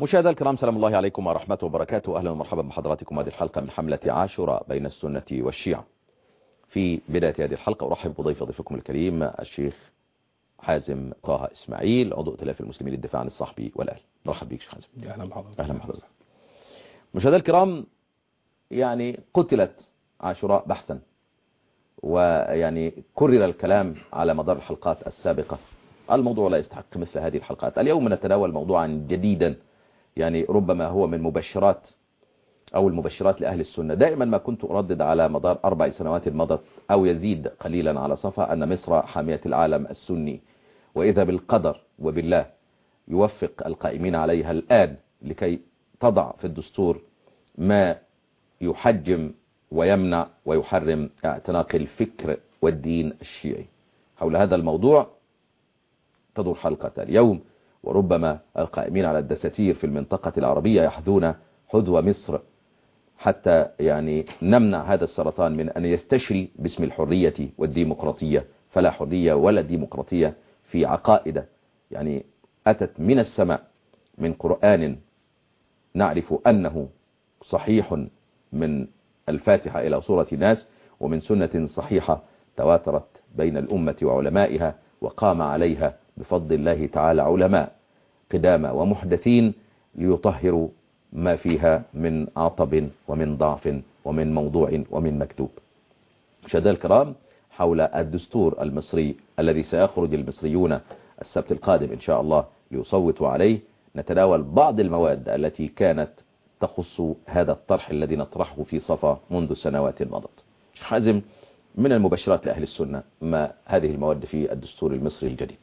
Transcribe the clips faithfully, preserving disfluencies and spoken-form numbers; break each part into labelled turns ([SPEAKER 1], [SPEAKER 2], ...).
[SPEAKER 1] مشاهدينا الكرام، سلام الله عليكم ورحمة وبركاته. أهلا ومرحبا بحضراتكم هذه الحلقة من حملة عاشوراء بين السنة والشيعة. في بداية هذه الحلقة أرحب بضيف ضيفكم الكريم الشيخ حازم طه إسماعيل، عضو ائتلاف المسلمين للدفاع عن الصحب والأهل. مرحبا بك شيخ حازم.
[SPEAKER 2] أهلا بحضرتك.
[SPEAKER 1] أهلا بحضرتك. مشاهدينا الكرام، يعني قتلت عاشوراء بحثا، ويعني كرر الكلام على مدار الحلقات السابقة. الموضوع لا يستحق مثل هذه الحلقات. اليوم نتناول موضوعا جديدا، يعني ربما هو من مبشرات أو المبشرات لأهل السنة. دائما ما كنت أردد على مدار أربع سنوات مضت أو يزيد قليلا على صفا أن مصر حامية العالم السني، وإذا بالقدر وبالله يوفق القائمين عليها الآن لكي تضع في الدستور ما يحجم ويمنع ويحرم اعتناق الفكر والدين الشيعي. حول هذا الموضوع تدور حلقة اليوم، وربما القائمين على الدساتير في المنطقة العربية يحذون حذو مصر حتى يعني نمنع هذا السرطان من أن يستشري باسم الحرية والديمقراطية، فلا حرية ولا ديمقراطية في عقائد يعني أتت من السماء من قرآن نعرف أنه صحيح من الفاتحة إلى سورة الناس، ومن سنة صحيحة تواترت بين الأمة وعلمائها، وقام عليها بفضل الله تعالى علماء قدامى ومحدثين ليطهروا ما فيها من عطب ومن ضعف ومن موضوع ومن مكتوب. مشاهدينا الكرام، حول الدستور المصري الذي سيخرج المصريون السبت القادم إن شاء الله ليصوتوا عليه، نتناول بعض المواد التي كانت تخص هذا الطرح الذي نطرحه في صفا منذ سنوات مضت. شيخ حازم، من المبشرات لأهل السنة ما هذه المواد في الدستور المصري الجديد؟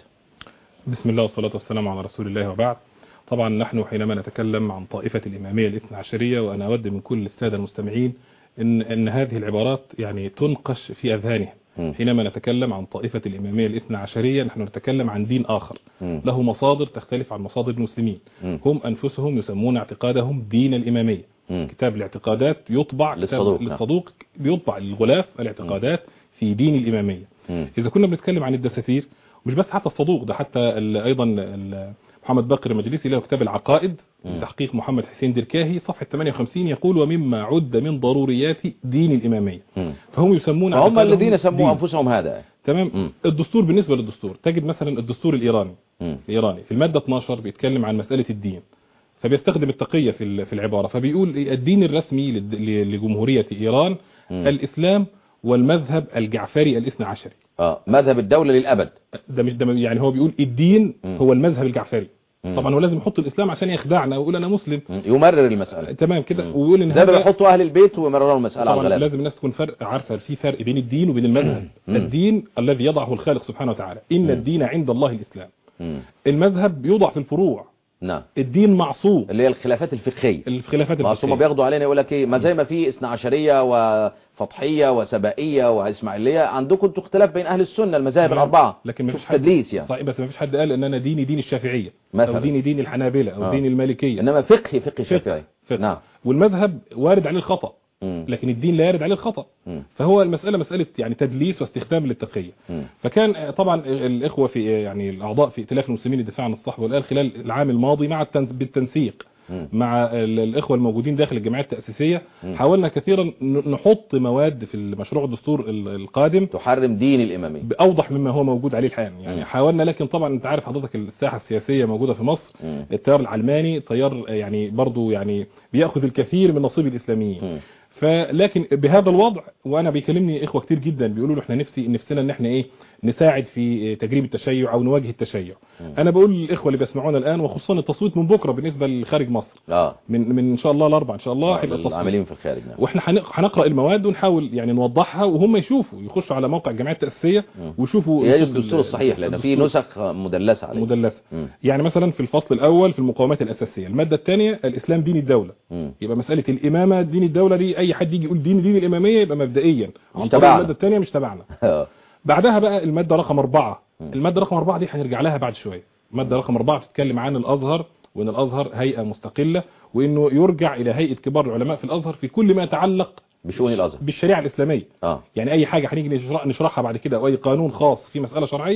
[SPEAKER 2] بسم الله والصلاة والسلام على رسول الله، وبعد. طبعا نحن حينما نتكلم عن طائفة الإمامية الاثنى عشرية، وأنا أود من كل السادة المستمعين إن, إن هذه العبارات يعني تنقش في أذهانهم. م. حينما نتكلم عن طائفة الإمامية الاثنى عشرية نحن نتكلم عن دين آخر م. له مصادر تختلف عن مصادر المسلمين. م. هم أنفسهم يسمون اعتقادهم دين الإمامية. م. كتاب الاعتقادات يطبع
[SPEAKER 1] للصدوق,
[SPEAKER 2] للصدوق يطبع للغلاف الاعتقادات م. في دين الإمامية. م. إذا كنا بنتكلم عن الدساتير، مش بس حتى الصدوق ده، حتى أيضا محمد باقر المجلسي له كتاب العقائد بتحقيق محمد حسين دركاهي صفحة ثمانية وخمسين يقول: ومما عد من ضروريات دين الإمامية. م. فهم يسمون
[SPEAKER 1] هم الذين سموا أنفسهم هذا.
[SPEAKER 2] تمام. م. الدستور بالنسبة للدستور تجد مثلا الدستور الإيراني م. الإيراني في المادة اثناشر بيتكلم عن مسألة الدين، فبيستخدم التقية في في العبارة، فبيقول الدين الرسمي لجمهورية إيران م. الإسلام والمذهب الجعفري الاثنى عشري.
[SPEAKER 1] اه مذهب الدولة للأبد.
[SPEAKER 2] ده مش ده، يعني هو بيقول الدين م. هو المذهب الجعفري. م. طبعا هو لازم يحط الإسلام عشان يخدعنا ويقول أنا مسلم،
[SPEAKER 1] م. يمرر المسألة.
[SPEAKER 2] تمام كده، ويقول ان
[SPEAKER 1] زي ما بيحطوا أهل البيت ويمرروا المسألة على الغلابة.
[SPEAKER 2] لازم الناس تكون فرق عارفة في فرق بين الدين وبين المذهب. م. الدين الذي يضعه الخالق سبحانه وتعالى، إن م. الدين عند الله الإسلام. م. المذهب يوضع في الفروع.
[SPEAKER 1] نعم.
[SPEAKER 2] الدين معصوم،
[SPEAKER 1] اللي هي الخلافات الفقهية.
[SPEAKER 2] الخلافات
[SPEAKER 1] الفقهية بياخدوا علينا يقول لك ايه، ما زي ما في اثنا عشرية وفطحية وسبائية واسماعيلية، عندكم انتوا اختلاف بين اهل السنة المذاهب الاربعة،
[SPEAKER 2] لكن ما فيش
[SPEAKER 1] تدليس يعني.
[SPEAKER 2] صحيح، بس ما فيش حد قال ان انا ديني دين الشافعية مثلا، او ديني دين الحنابلة، او آه. دين المالكية،
[SPEAKER 1] انما فقهي فقه الشافعي.
[SPEAKER 2] نعم. والمذهب وارد عليه الخطأ، لكن الدين لا يرد عليه الخطأ. م. فهو المسألة مسألة يعني تدليس واستخدام للتقية. م. فكان طبعا الإخوة في يعني الأعضاء في ائتلاف المسلمين للدفاع عن الصحب والآل خلال العام الماضي مع بالتنسيق م. مع الإخوة الموجودين داخل الجمعيات التأسيسية، م. حاولنا كثيرا نحط مواد في المشروع الدستور القادم
[SPEAKER 1] تحرم دين الإمامية
[SPEAKER 2] بأوضح مما هو موجود عليه الحين. يعني م. حاولنا، لكن طبعا انت عارف حضرتك الساحة السياسية موجودة في مصر، م. التيار العلماني تيار يعني برضو يعني بيأخذ الكثير من نصيب الإسلاميين. م. فلكن بهذا الوضع، وانا بيكلمني اخوه كتير جدا بيقولوا له احنا نفسي نفسنا ان احنا ايه نساعد في تجريب التشيع او نواجه التشيع. م. انا بقول للاخوه اللي بيسمعونا الان، وخصوصا التصويت من بكره بالنسبه لخارج مصر،
[SPEAKER 1] اه
[SPEAKER 2] من من ان شاء الله الاربعاء ان شاء الله
[SPEAKER 1] هيبقى التصويت العاملين في الخارج. نعم.
[SPEAKER 2] واحنا هنقرا المواد ونحاول يعني نوضحها، وهم يشوفوا يخشوا على موقع الجمعيه التاسيسيه ويشوفوا
[SPEAKER 1] الدستور الصحيح، لان في نسخ مدلسه عليه
[SPEAKER 2] مدلسه. م. يعني مثلا في الفصل الاول في المقومات الاساسيه الماده الثانيه الاسلام دين الدوله، م. يبقى مساله الامامه دين الدوله دي اي حد يجي يقول دين دين الاماميه يبقى مبدئيا عن طريق الماده الثانيه مش تبعنا. بعدها بقى الماده رقم أربعة. الماده رقم أربعة دي هنرجع لها بعد شويه. الماده رقم أربعة بتتكلم عن الازهر، وان الازهر هيئه مستقله، وانه يرجع الى هيئه كبار العلماء في الازهر في كل ما يتعلق
[SPEAKER 1] بشؤون الازهر
[SPEAKER 2] بالشريعه الاسلاميه.
[SPEAKER 1] آه.
[SPEAKER 2] يعني اي حاجه هنيجي نشرحها بعد كده، او اي قانون خاص في مساله شرعيه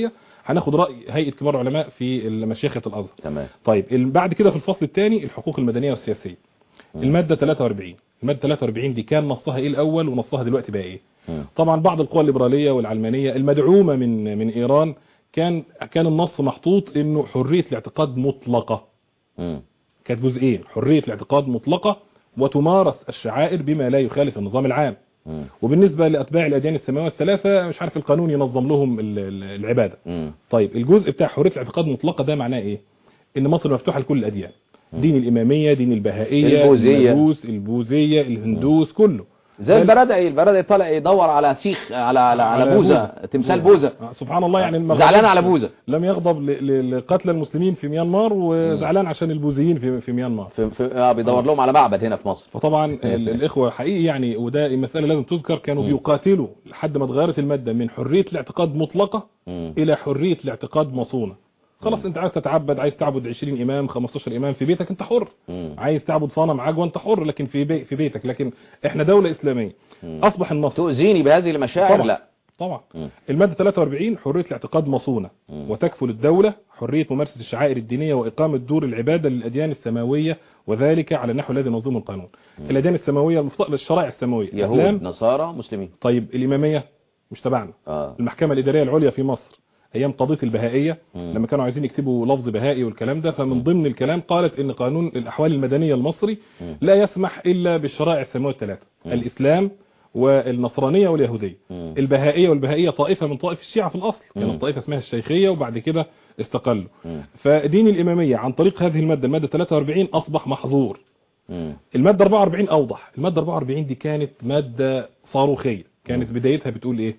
[SPEAKER 2] هناخد راي هيئه كبار العلماء في مشيخه الازهر.
[SPEAKER 1] تمام.
[SPEAKER 2] طيب بعد كده في الفصل الثاني الحقوق المدنيه والسياسيه، الماده ثلاثة وأربعين. الماده ثلاثة وأربعين دي كان نصها ايه الاول ونصها دلوقتي بقى ايه؟ م. طبعا بعض القوى الليبراليه والعلمانيه المدعومه من من ايران كان كان النص محطوط انه حريه الاعتقاد مطلقه. م. كانت جزئين، حريه الاعتقاد مطلقه وتمارس الشعائر بما لا يخالف النظام العام. م. وبالنسبه لاتباع الاديان السماويه الثلاثه مش عارف القانون ينظم لهم العباده. م. طيب الجزء بتاع حريه الاعتقاد مطلقه ده معناه ايه؟ ان مصر مفتوحه لكل الاديان، دين الاماميه، دين البهائيه، المجوس، البوذيه، الهندوس، م. كله
[SPEAKER 1] زي البردعي. البردعي طالع يدور على شيخ على على على, على بوذا، تمثال بوذا.
[SPEAKER 2] سبحان الله، يعني
[SPEAKER 1] زعلان على بوذا،
[SPEAKER 2] لم يغضب لقتل المسلمين في ميانمار وزعلان عشان البوذيين في في ميانمار.
[SPEAKER 1] في, في اه بيدور لهم على معبد هنا في مصر.
[SPEAKER 2] فطبعا الاخوه حقيقي يعني، وده مساله لازم تذكر، كانوا بيقاتلوا لحد ما اتغيرت الماده من حريه الاعتقاد مطلقه م. الى حريه الاعتقاد مصونه. خلاص انت عايز تتعبد، عايز تعبد عشرين امام خمستاشر امام في بيتك انت حر. مم. عايز تعبد صنم عجوه انت حر، لكن في بي في بيتك. لكن احنا دوله اسلاميه. مم. اصبح النص
[SPEAKER 1] تؤذيني بهذه المشاعر؟
[SPEAKER 2] طبعا.
[SPEAKER 1] لا
[SPEAKER 2] طبعا. مم. الماده ثلاثة وأربعين حريه الاعتقاد مصونه، مم. وتكفل الدوله حريه ممارسه الشعائر الدينيه واقامه دور العباده للاديان السماويه، وذلك على النحو الذي ينظمه القانون. مم. الاديان السماويه المفترض الشرائع السماويه،
[SPEAKER 1] يهود، نصارى، مسلمين.
[SPEAKER 2] طيب الاماميه مش تبعنا. آه. المحكمه الاداريه العليا في مصر ايام قضيه البهائيه مم. لما كانوا عايزين يكتبوا لفظ بهائي والكلام ده، فمن مم. ضمن الكلام قالت ان قانون الاحوال المدنيه المصري مم. لا يسمح الا بالشرائع السماويه الثلاثه، الاسلام والنصرانيه واليهوديه. مم. البهائيه والبهائيه طائفه من طائف الشيعه في الاصل، كانت يعني طائفه اسمها الشيخيه وبعد كده استقلوا. مم. فدين الاماميه عن طريق هذه الماده، الماده ثلاثة وأربعين، اصبح محظور. مم. الماده أربعة وأربعين اوضح. الماده أربعة وأربعين دي كانت ماده صاروخيه، كانت مم. بدايتها بتقول ايه؟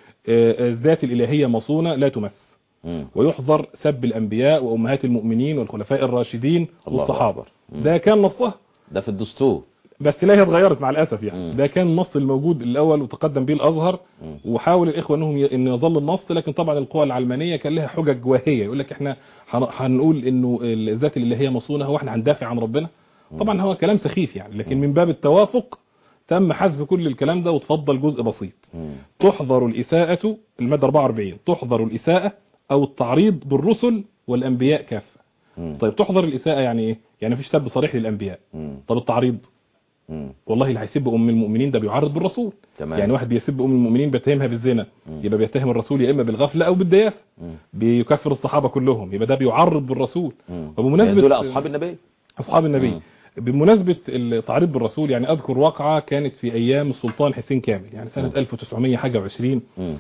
[SPEAKER 2] الذات الإلهية مصونة لا تمس، مم. ويحظر سب الأنبياء وأمهات المؤمنين والخلفاء الراشدين والصحابة. ده كان نصها،
[SPEAKER 1] ده في الدستور،
[SPEAKER 2] بس لا هي اتغيرت مع الأسف يعني. مم. ده كان النص الموجود الأول وتقدم به الأزهر، مم. وحاول الإخوة أنهم ي... أن يظل النص، لكن طبعا القوى العلمانية كان لها حجج واهية، يقول لك احنا هنقول أنه الذات الإلهية مصونة، هو احنا هندافع عن ربنا؟ مم. طبعا هو كلام سخيف يعني، لكن مم. من باب التوافق تم حذف كل الكلام ده وتفضل جزء بسيط. مم. تحظر الإساءة، المادة أربعة وأربعين، تحظر الإساءة أو التعريض بالرسل والأنبياء كافة. مم. طيب تحظر الإساءة يعني إيه؟ يعني مفيش سب صريح للأنبياء. مم. طب التعريض؟ مم. والله اللي هيسب أم المؤمنين ده بيعرض بالرسول. تمام. يعني واحد بيسب أم المؤمنين بيتهمها بالزنا، مم. يبقى بيتهم الرسول يا إما بالغفلة أو بالدياثة. بيكفر الصحابة كلهم، يبقى ده بيعرض بالرسول.
[SPEAKER 1] وبمناسبة دول أصحاب النبي،
[SPEAKER 2] أصحاب النبي. مم. بمناسبة التعريض بالرسول، يعني أذكر واقعة كانت في أيام السلطان حسين كامل، يعني سنة م. ألف وتسعمية حاجة وعشرين.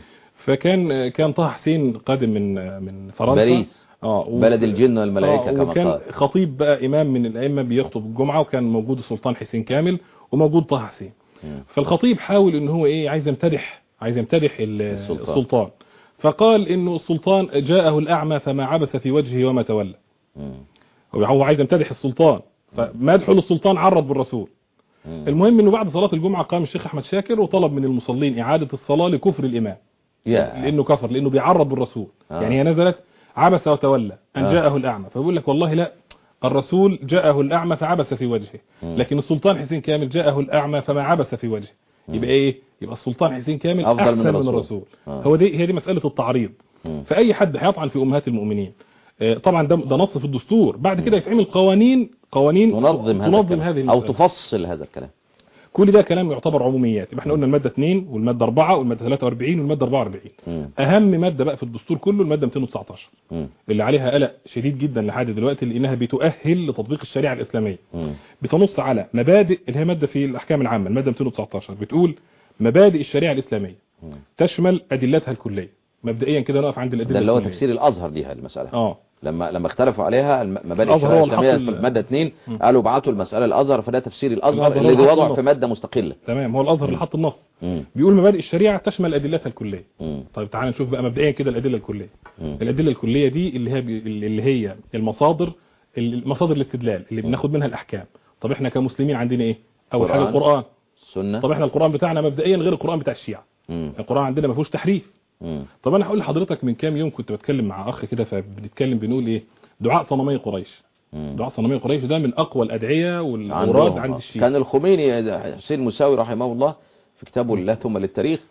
[SPEAKER 2] فكان كان طه حسين قادم من من فرنسا،
[SPEAKER 1] باريس، اه و... بلد الجن والملائكة، آه كما
[SPEAKER 2] وكان
[SPEAKER 1] قال.
[SPEAKER 2] خطيب بقى إمام من الأئمة بيخطب الجمعة، وكان موجود السلطان حسين كامل وموجود طه حسين. م. فالخطيب حاول إن هو إيه، عايز يمتدح عايز يمتدح السلطان. السلطان فقال إنه السلطان جاءه الأعمى فما عبس في وجهه وما تولى. م. هو عايز يمتدح السلطان، فمدحه للسلطان عرض بالرسول. مم. المهم انه بعد صلاة الجمعة قام الشيخ احمد شاكر وطلب من المصلين اعادة الصلاة لكفر الامام. yeah. لانه كفر، لانه بيعرض بالرسول. آه. يعني هي نزلت عبس وتولى ان آه. جاءه الاعمى، فبيقول لك والله لا، الرسول جاءه الاعمى فعبس في وجهه. مم. لكن السلطان حسين كامل جاءه الاعمى فما عبس في وجهه. مم. يبقى ايه؟ يبقى السلطان حسين كامل
[SPEAKER 1] أفضل
[SPEAKER 2] احسن
[SPEAKER 1] من الرسول,
[SPEAKER 2] من الرسول. آه. هو دي هي دي مسألة التعريض. مم. فاي حد هيطعن في امهات المؤمنين، طبعا ده ده نص في الدستور، بعد كده يتعمل قوانين قوانين
[SPEAKER 1] تنظم, تنظم هذه المسألة. او تفصل هذا الكلام.
[SPEAKER 2] كل ده كلام يعتبر عموميات. يبقى احنا قلنا الماده اثنين والماده أربعة والماده ثلاثة وأربعين والماده أربعة وأربعين. م. اهم ماده بقى في الدستور كله الماده مئتين وتسعتاشر، م. اللي عليها قلق شديد جدا لحد دلوقتي، لانها بتؤهل لتطبيق الشريعه الاسلاميه. م. بتنص على مبادئ، اللي هي ماده في الاحكام العامه، الماده مئتين وتسعتاشر بتقول مبادئ الشريعه الاسلاميه م. تشمل ادلتها الكليه. مبدئيا كده نقف عند الادله
[SPEAKER 1] ده اللي هو تفسير الازهر دي المساله.
[SPEAKER 2] اه
[SPEAKER 1] لما لما اختلفوا عليها مبادئ الشريعه الاسلاميه في الماده اثنين، قالوا بعتوا المساله الازهر، فده تفسير الازهر اللي وضع في ماده مستقله.
[SPEAKER 2] تمام، هو الازهر اللي حط النص. بيقول مبادئ الشريعه تشمل ادلتها الكليه. مم. طيب تعال نشوف بقى مبدئيا كده الادله الكليه. مم. الادله الكليه دي اللي هي اللي هي المصادر المصادر الاستدلال اللي بناخد منها الاحكام. طب احنا كمسلمين عندنا ايه؟ اول حاجه القران،
[SPEAKER 1] السنه.
[SPEAKER 2] طب احنا القران بتاعنا مبدئيا غير القران بتاع الشيعه. مم. القران عندنا ما فيهوش تحريف. مم. طب انا هقول لحضرتك، من كام يوم كنت بتكلم مع اخ كده، فبنتكلم بنقول ايه؟ دعاء صنمي قريش. مم. دعاء صنمي قريش ده من اقوى الادعيه والاوراد عند الشيعة.
[SPEAKER 1] كان الخميني حسين المساوي رحمه الله في كتابه لا ثم للتاريخ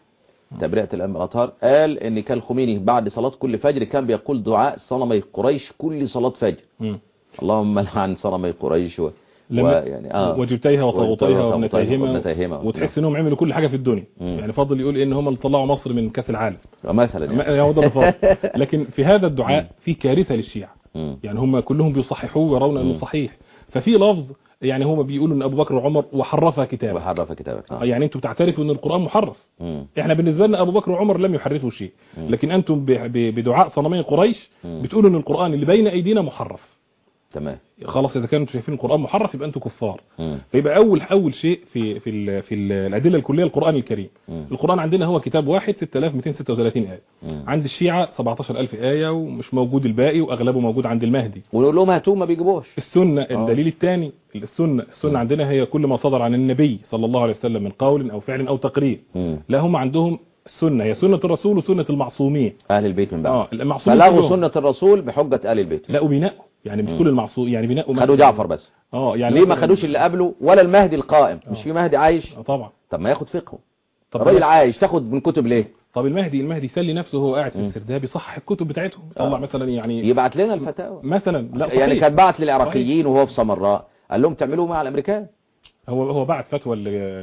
[SPEAKER 1] تبرئة الأطهار، قال ان كان الخميني بعد صلاة كل فجر كان بيقول دعاء صنمي قريش كل صلاة فجر. م. اللهم لعن صنمي قريش و...
[SPEAKER 2] ويعني اه وجبتيها وطاغوتيها وابنتيهما، وتحس انهم عملوا كل حاجه في الدنيا. م. يعني فضل يقول ان هم اللي طلعوا مصر من كاس العالم
[SPEAKER 1] مثلا،
[SPEAKER 2] يعني هو ده الفضل. لكن في هذا الدعاء في كارثه للشيعة، يعني هم كلهم بيصححوه ويرون انه صحيح، ففي لفظ يعني هم بيقولوا ان ابو بكر وعمر وحرفها كتابك
[SPEAKER 1] وحرف كتابك
[SPEAKER 2] آه. يعني انتم بتعترفوا ان القران محرف. مم. احنا بالنسبه لنا ابو بكر وعمر لم يحرفوا شيء، مم. لكن انتم بدعاء صنمي قريش بتقولوا ان القران اللي بين ايدينا محرف.
[SPEAKER 1] تمام،
[SPEAKER 2] خلاص اذا كانوا شايفين القران محرف يبقى انتم كفار. مم. فيبقى اول اول شيء في في ال في ال الادله الكليه القران الكريم. مم. القران عندنا هو كتاب واحد ستة آلاف ومئتين وستة وثلاثين ايه. مم. عند الشيعة سبعتاشر ألف ايه ومش موجود الباقي، واغلبه موجود عند المهدي،
[SPEAKER 1] ونقول لهم هاتوه ما بيجيبوش.
[SPEAKER 2] السنه أوه. الدليل الثاني السنه السنه مم. عندنا هي كل ما صدر عن النبي صلى الله عليه وسلم من قول او فعل او تقرير. مم. لا هم عندهم السنه هي سنه الرسول وسنه المعصومين
[SPEAKER 1] اهل البيت من بعد.
[SPEAKER 2] اه المعصومين
[SPEAKER 1] فلغوا سنه الرسول بحجه اهل البيت.
[SPEAKER 2] لا وبناء يعني مش كل المعصوم، يعني بناء
[SPEAKER 1] خدوا جعفر بس.
[SPEAKER 2] اه يعني
[SPEAKER 1] ليه ما خدوش اللي قبله ولا المهدي القائم؟
[SPEAKER 2] أوه.
[SPEAKER 1] مش في مهدي عايش؟
[SPEAKER 2] اه طبعا.
[SPEAKER 1] طب ما ياخد فقهه. طب الراجل عايش تاخد من كتب ليه؟
[SPEAKER 2] طب المهدي المهدي يسلي نفسه وهو قاعد في السرداب يصحح الكتب بتاعتهم، يطلع مثلا يعني
[SPEAKER 1] يبعت لنا الفتاوى
[SPEAKER 2] مثلا. لا صحيح.
[SPEAKER 1] يعني كان بعت للعراقيين وهو في سمراء قال لهم تعملوا مع الامريكان.
[SPEAKER 2] هو هو بعت فتوى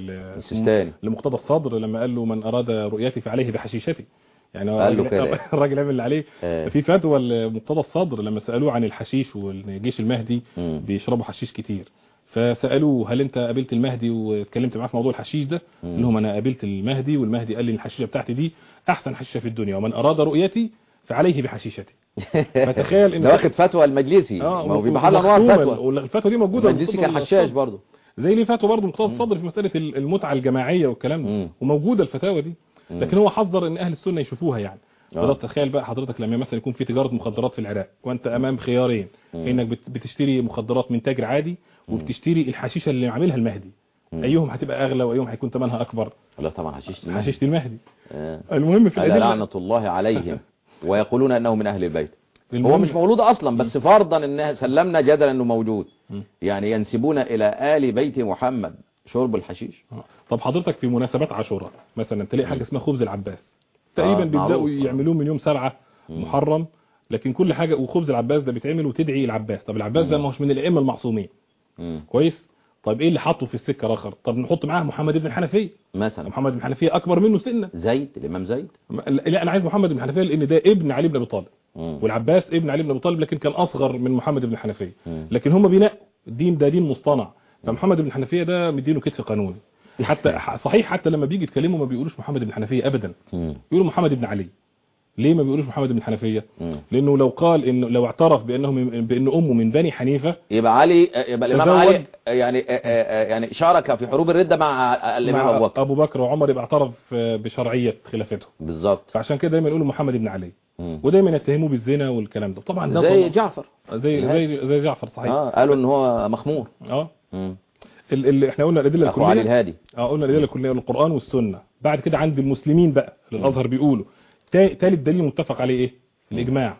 [SPEAKER 2] ل لمقتدى الصدر لما قال له من اراد رؤيتي فعليه بحشيشتي، يعني
[SPEAKER 1] قال له كده
[SPEAKER 2] الراجل عمل اللي عليه. اه. في فتوى لمقتدى الصدر لما سالوه عن الحشيش والجيش المهدي م. بيشربوا حشيش كتير، فسالوه هل انت قابلت المهدي واتكلمت معاه في موضوع الحشيش ده؟ قال لهم انا قابلت المهدي والمهدي قال لي الحشيشه بتاعتي دي احسن حشيشه في الدنيا، ومن اراد رؤيتي فعليه بحشيشتي. فتخيل ان
[SPEAKER 1] ده واخد فتوى المجلسي.
[SPEAKER 2] اه
[SPEAKER 1] ما هو في محل انواع فتوى،
[SPEAKER 2] والفتوى دي موجوده.
[SPEAKER 1] المجلسي كان حشاش برضه
[SPEAKER 2] زي ليه فتوى برضه مقتدى الصدر في مساله المتعه الجماعيه والكلام ده، وموجوده الفتاوى دي. لكن هو حذر ان اهل السنه يشوفوها يعني. فده تخيل بقى حضرتك لما مثلا يكون في تجاره مخدرات في العراق وانت امام خيارين، مم. انك بتشتري مخدرات من تاجر عادي وبتشتري الحشيشه اللي عاملها المهدي، مم. ايهم هتبقى اغلى وايهم هيكون ثمنها اكبر؟
[SPEAKER 1] لا طبعا حشيشه المهدي.
[SPEAKER 2] حشيشه المهدي. آه. المهم في
[SPEAKER 1] الادله لعنه الله عليهم ويقولون انه من اهل البيت. هو مش مولود اصلا، بس فرضا ان سلمنا جدلا انه موجود، مم. يعني ينسبون الى ال بيت محمد شرب الحشيش.
[SPEAKER 2] آه. طب حضرتك في مناسبات عاشوراء مثلا تلاقي حاجه اسمها خبز العباس، تقريبا آه بيبداوا يعملوه من يوم سبعة محرم، لكن كل حاجه وخبز العباس ده بيتعمل وتدعي العباس. طب العباس ده ما هوش من الائمه المعصومين. مم. كويس. طيب ايه اللي حطه في السكه الاخر؟ طب نحط معاه محمد بن الحنفيه
[SPEAKER 1] مثلا.
[SPEAKER 2] محمد بن الحنفيه اكبر منه سنا.
[SPEAKER 1] زيد الامام زيد.
[SPEAKER 2] لا انا عايز محمد بن الحنفيه لان ده ابن علي بن ابي طالب، والعباس ابن علي بن ابي طالب لكن كان اصغر من محمد بن الحنفيه. لكن هم بناء الدين ده دين مصطنع، فمحمد بن الحنفيه ده مدينه كتف قانوني. حتى صحيح حتى لما بيجي يتكلموا ما بيقولوش محمد بن الحنفيه ابدا، بيقولوا محمد بن علي. ليه ما بيقولوش محمد بن الحنفيه؟ لانه لو قال انه لو اعترف بانه بان امه من بني حنيفه
[SPEAKER 1] يبقى علي يبقى الامام علي يعني يعني شارك في حروب الرده مع الامام ابو بكر
[SPEAKER 2] ابو بكر وعمر، يبقى اعترف بشرعيه خلافته بالظبط. فعشان كده دايما يقولوا محمد بن علي، ودايما يتهموه بالزنا والكلام ده. طبعا ده
[SPEAKER 1] زي جعفر
[SPEAKER 2] زي زي زي جعفر صحيح.
[SPEAKER 1] اه قالوا ان هو مخمور.
[SPEAKER 2] اه اللي احنا قلنا الادله الكليه
[SPEAKER 1] علي الهادي.
[SPEAKER 2] اه قلنا الادله الكليه للقران والسنه. بعد كده عند المسلمين بقى للازهر بيقولوا ثالث دليل متفق عليه ايه؟ الاجماع.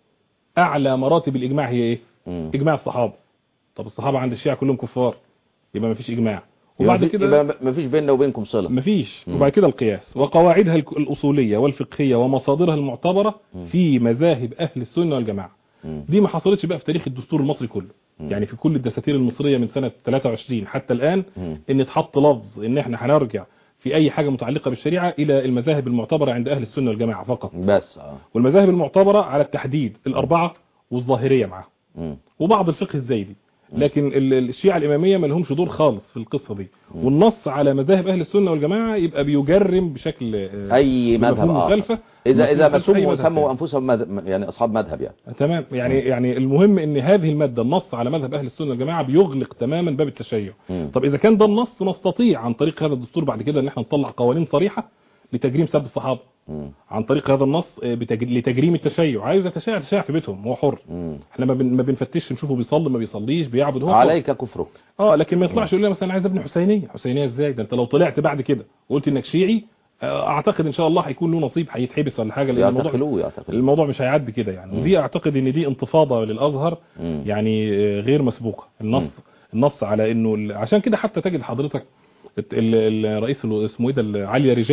[SPEAKER 2] اعلى مراتب الاجماع هي ايه؟ مم. اجماع الصحابه. طب الصحابه عند الشيعة كلهم كفار، يبقى ما فيش اجماع.
[SPEAKER 1] وبعد كده يبقى ما فيش بيننا وبينكم صله،
[SPEAKER 2] ما فيش. وبعد كده القياس وقواعدها الاصوليه والفقهيه ومصادرها المعتبره مم. في مذاهب اهل السنه والجماعه. مم. دي ما حصلتش بقى في تاريخ الدستور المصري كله. مم. يعني في كل الدساتير المصريه من سنه ثلاثة وعشرين حتى الان مم. ان اتحط لفظ ان احنا هنرجع في اي حاجة متعلقة بالشريعة الى المذاهب المعتبرة عند اهل السنة والجماعة فقط
[SPEAKER 1] بس اه
[SPEAKER 2] والمذاهب المعتبرة على التحديد الاربعة والظاهرية معاهم وبعض الفقه الزيدي. لكن الشيعة الامامية ما لهمش دور خالص في القصة دي. والنص على مذاهب اهل السنة والجماعة يبقى بيجرم بشكل
[SPEAKER 1] اي مذهب اخر اذا اذا مسموا سموا انفسهم مذهب يعني اصحاب مذهب يعني
[SPEAKER 2] تمام. يعني م. يعني المهم ان هذه المادة النص على مذهب اهل السنة والجماعة بيغلق تماما باب التشيع. م. طب اذا كان ده النص نستطيع عن طريق هذا الدستور بعد كده ان احنا نطلع قوانين صريحة لتجريم سب الصحابة م. عن طريق هذا النص لتجريم التشيع. عايز يتشيع تشيع في بيتهم هو حر. م. احنا ما, بن ما بنفتش نشوفه بيصلي ما بيصليش بيعبد هو
[SPEAKER 1] عليك كفرك.
[SPEAKER 2] اه لكن ما يطلعش يقول لي مثلا عايز ابني حسينيه. حسينيه ازاي؟ ده انت لو طلعت بعد كده وقلت انك شيعي اعتقد ان شاء الله هيكون له نصيب هيتحبس ولا حاجه لان الموضوع
[SPEAKER 1] يعتقلوه.
[SPEAKER 2] الموضوع مش هيعدي كده يعني. ودي اعتقد ان دي انتفاضه للازهر م. يعني غير مسبوقه. النص م. النص على انه عشان كده حتى تجد حضرتك الرئيس اسمه ايه ده علي ريجاني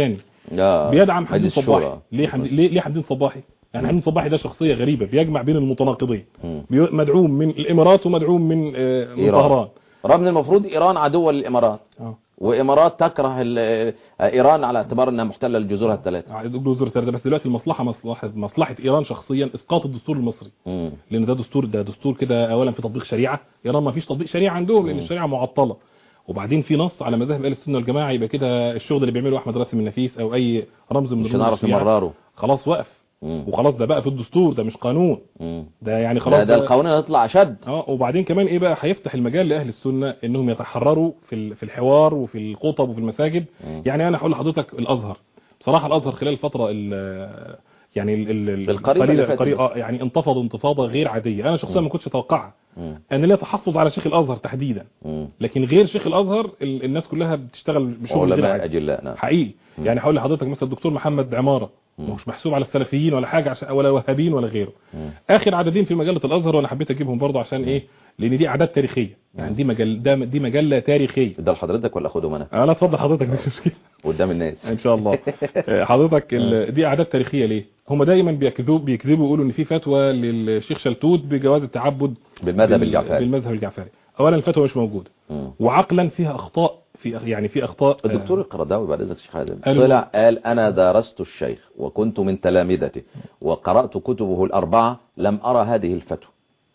[SPEAKER 2] بيدعم حمدين صباحي. ليه حمدين ليه ليه حمدين صباحي؟ يعني حمدين صباحي ده شخصيه غريبه بيجمع بين المتناقضين، مدعوم من الامارات ومدعوم من من طهران،
[SPEAKER 1] رغم ان المفروض ايران عدوه للامارات اه وامارات تكره ايران على اعتبار انها محتله لجذورها الثلاثه.
[SPEAKER 2] الجذور الثلاثه بس دلوقتي المصلحه مصلحه مصلحه ايران شخصيا اسقاط الدستور المصري. مم. لان ده دستور ده دستور كده اولا في تطبيق شريعه، ايران ما فيش تطبيق شريعه عندهم لان الشريعه معطله، وبعدين في نص على مذاهب اهل السنه والجماعه، يبقى كده الشغل اللي بيعمله احمد راسم النفيس او اي رمز من
[SPEAKER 1] مش هنعرف نمرره
[SPEAKER 2] خلاص وقف. مم. وخلاص ده بقى في الدستور، ده مش قانون. مم. ده يعني خلاص
[SPEAKER 1] ده, ده القانون هيطلع اشد.
[SPEAKER 2] اه وبعدين كمان ايه بقى، هيفتح المجال لاهل السنه انهم يتحرروا في في الحوار وفي الخطب وفي المساجد. مم. يعني انا هقول لحضرتك الازهر بصراحه، الازهر خلال الفتره ال يعني القريبه يعني انتفض انتفاضه غير عاديه، انا شخصيا ما كنتش اتوقعها. انا ليا تحفظ على شيخ الازهر تحديدا، مم. لكن غير شيخ الازهر الناس كلها بتشتغل بشغل غير عادي
[SPEAKER 1] نعم.
[SPEAKER 2] حقيقي. مم. يعني هقول لحضرتك مثلا الدكتور محمد عماره مش محسوب على السلفيين ولا حاجه عشان ولا وهابيين ولا غيره. مم. اخر عددين في مجله الازهر وانا حبيت اجيبهم برضه عشان مم. ايه، لان دي اعداد تاريخيه، يعني دي مجله ده دي مجله تاريخيه.
[SPEAKER 1] ده لحضرتك ولا اخدهم انا؟
[SPEAKER 2] اه لا اتفضل حضرتك مش مشكله
[SPEAKER 1] قدام الناس
[SPEAKER 2] ان شاء الله. حضرتك دي اعداد تاريخيه ليه؟ هم دايما بيكذبوا بيكذبوا يقولوا ان في فتوى للشيخ شلتوت بجواز التعبد
[SPEAKER 1] بالمذهب الجعفري.
[SPEAKER 2] بالمذهب الجعفري اولا الفتوى مش موجوده، مم. وعقلا فيها اخطاء في يعني في اخطاء.
[SPEAKER 1] الدكتور القرضاوي بعد اذنك شيخ حازم طلع قال انا درست الشيخ وكنت من تلامذته وقرات كتبه الاربعه لم ارى هذه الفتوى.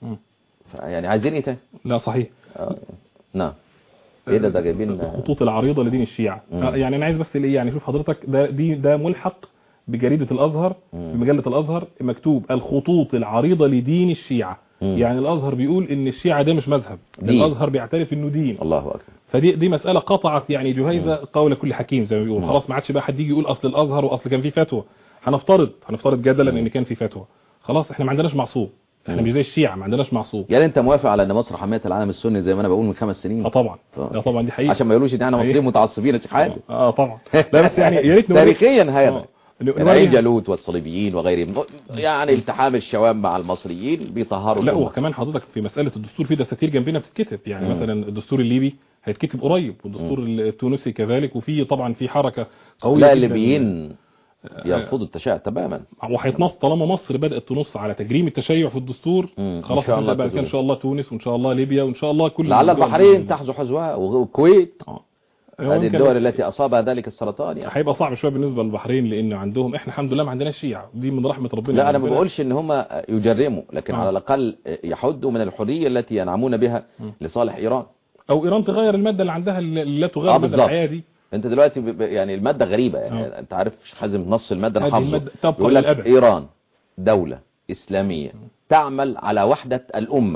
[SPEAKER 1] يعني عايزين ايه تاني؟
[SPEAKER 2] لا صحيح.
[SPEAKER 1] آه. نعم. ايه ده ده جايبين
[SPEAKER 2] الخطوط العريضه لدين الشيعه. آه يعني انا عايز بس ايه، يعني شوف حضرتك ده دي ده ملحق بجريده الازهر في مجله الازهر مكتوب الخطوط العريضه لدين الشيعه. مم. يعني الازهر بيقول ان الشيعه ده مش مذهب، الازهر بيعترف انه دين.
[SPEAKER 1] الله اكبر.
[SPEAKER 2] فدي دي مساله قطعت يعني جهيزه قول كل حكيم زي ما بيقول. خلاص ما عادش بقى حد يجي يقول اصل الازهر واصل كان في فتوى. هنفترض هنفترض جدلا ان كان في فتوى، خلاص احنا ما عندناش معصوم، احنا مش زي الشيعة ما عندناش معصوم.
[SPEAKER 1] يعني انت موافق على ان مصر حمايه العالم السني زي ما انا بقول من خمس سنين؟
[SPEAKER 2] اه طبعا. اه طبعا دي حقيقه،
[SPEAKER 1] عشان ما يقولوش ان احنا مصريين متعصبين يا شيخ حازم.
[SPEAKER 2] اه طبعا. لا بس يعني يا ريت
[SPEAKER 1] تاريخيا هذا العين جالوت والصليبيين وغيرهم يعني التحام الشوام مع المصريين بيطهروا.
[SPEAKER 2] لا وكمان حضرتك في مساله الدستور في دساتير جنبنا بتتكتب، يعني مم. مثلا الدستور الليبي هيتكتب قريب والدستور مم. التونسي كذلك، وفي طبعا في حركه قويه
[SPEAKER 1] لا الليبيين يرفضوا التشيع تماما،
[SPEAKER 2] وهيتنص طالما مصر بدات تنص على تجريم التشيع في الدستور. خلاص بقى كان ان شاء الله تونس وان شاء الله ليبيا وان شاء الله كل
[SPEAKER 1] لعل البحرين تحذو حذوها والكويت. هذه الدول التي اصابها ذلك السرطان يعني
[SPEAKER 2] هيبقى صعب شويه بالنسبه للبحرين لان عندهم، احنا الحمد لله ما عندناش شيعة، دي من رحمه ربنا.
[SPEAKER 1] لا انا ما بقولش ان هم يجرموا، لكن آه. على الاقل يحدوا من الحريه التي ينعمون بها م. لصالح ايران،
[SPEAKER 2] او ايران تغير الماده اللي عندها اللي لا تغير مدى الحياه دي.
[SPEAKER 1] انت دلوقتي يعني الماده غريبه يعني أوه. انت عارف حازم نص الماده انا حافظه يقول لك ايران دوله اسلاميه م. تعمل على وحده الامه.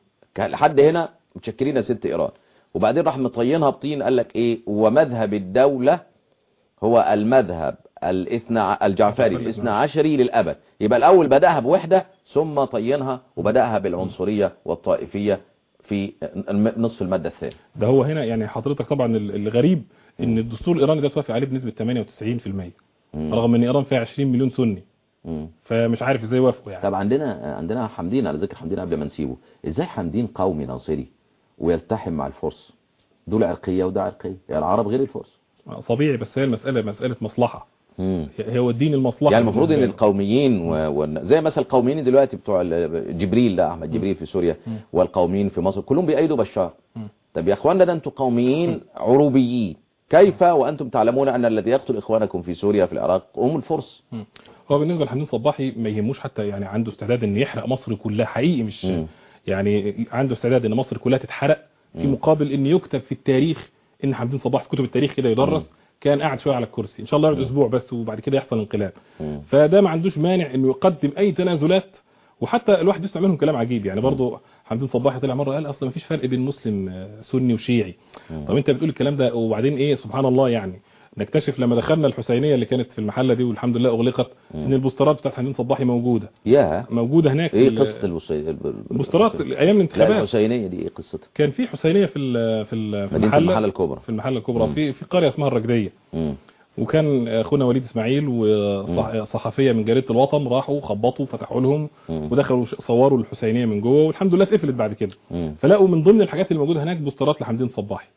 [SPEAKER 1] لحد هنا متشكرين يا ست ايران، وبعدين راح مطينها بطين قال لك ايه، ومذهب الدولة هو المذهب الاثنى الجعفري الاثنى عشري للأبد. يبقى الأول بدأها بوحدة ثم طينها وبدأها بالعنصرية والطائفية في نصف المادة الثانية.
[SPEAKER 2] ده هو هنا يعني حضرتك طبعا الغريب ان الدستور الإيراني ده توافق عليه بنسبة ثمانية وتسعين بالمية رغم ان إيران فيها عشرين مليون سني. مم. فمش عارف ازاي وافقوا يعني.
[SPEAKER 1] طب عندنا عندنا حمدين، على ذكر حمدين قبل ما نسيبه، ازاي حمدين قومي ناصري ويلتحم مع الفرس؟ دول عرقية وده عرقية، يعني العرب غير الفرس.
[SPEAKER 2] طبيعي بس هي المسألة مسألة مصلحة. مم. هو الدين المصلحة.
[SPEAKER 1] يعني المفروض ان القوميين و... و... زي مثلا القوميين دلوقتي بتوع جبريل ده احمد جبريل في سوريا مم. والقوميين في مصر كلهم بيأيدوا بشار. مم. طب يا اخوانا ده انتم قوميين عروبيين، كيف وانتم تعلمون ان الذي يقتل اخوانكم في سوريا في العراق هم الفرس؟ مم.
[SPEAKER 2] هو بالنسبة لحمدين صباحي ما يهموش حتى يعني عنده استعداد ان يحرق مصر كلها حقيقي، مش مم. يعني عنده استعداد ان مصر كلها تتحرق في مقابل ان يكتب في التاريخ ان حمدين صباحي في كتب التاريخ كده يدرس مم. كان قاعد شويه على الكرسي، ان شاء الله يقعد اسبوع بس وبعد كده يحصل انقلاب. مم. فده ما عندوش مانع انه يقدم اي تنازلات، وحتى الواحد يسمع منهم كلام عجيب يعني. برضه حمدين صباحي طلع مره قال اصلا ما فيش فرق بين مسلم سني وشيعي. مم. طب انت بتقول الكلام ده وبعدين ايه سبحان الله يعني نكتشف لما دخلنا الحسينيه اللي كانت في المحله دي والحمد لله اغلقت مم. ان البوسترات بتاعت حمدين صباحي موجوده.
[SPEAKER 1] يا
[SPEAKER 2] موجوده هناك.
[SPEAKER 1] ايه قصه البوسترات؟
[SPEAKER 2] البوسترات ايام الانتخابات.
[SPEAKER 1] لا الحسينيه دي ايه قصتها؟
[SPEAKER 2] كان في حسينيه في في في
[SPEAKER 1] المحله المحله الكبرى
[SPEAKER 2] في المحله الكبرى مم. في في قريه اسمها الرجديه. مم. وكان اخونا وليد اسماعيل وصحفيه من جريده الوطن راحوا خبطوا فتحوا لهم مم. ودخلوا صوروا الحسينيه من جوه والحمد لله اتقفلت بعد كده. مم. فلاقوا من ضمن الحاجات اللي موجوده هناك بوسترات لحمدين صباحي.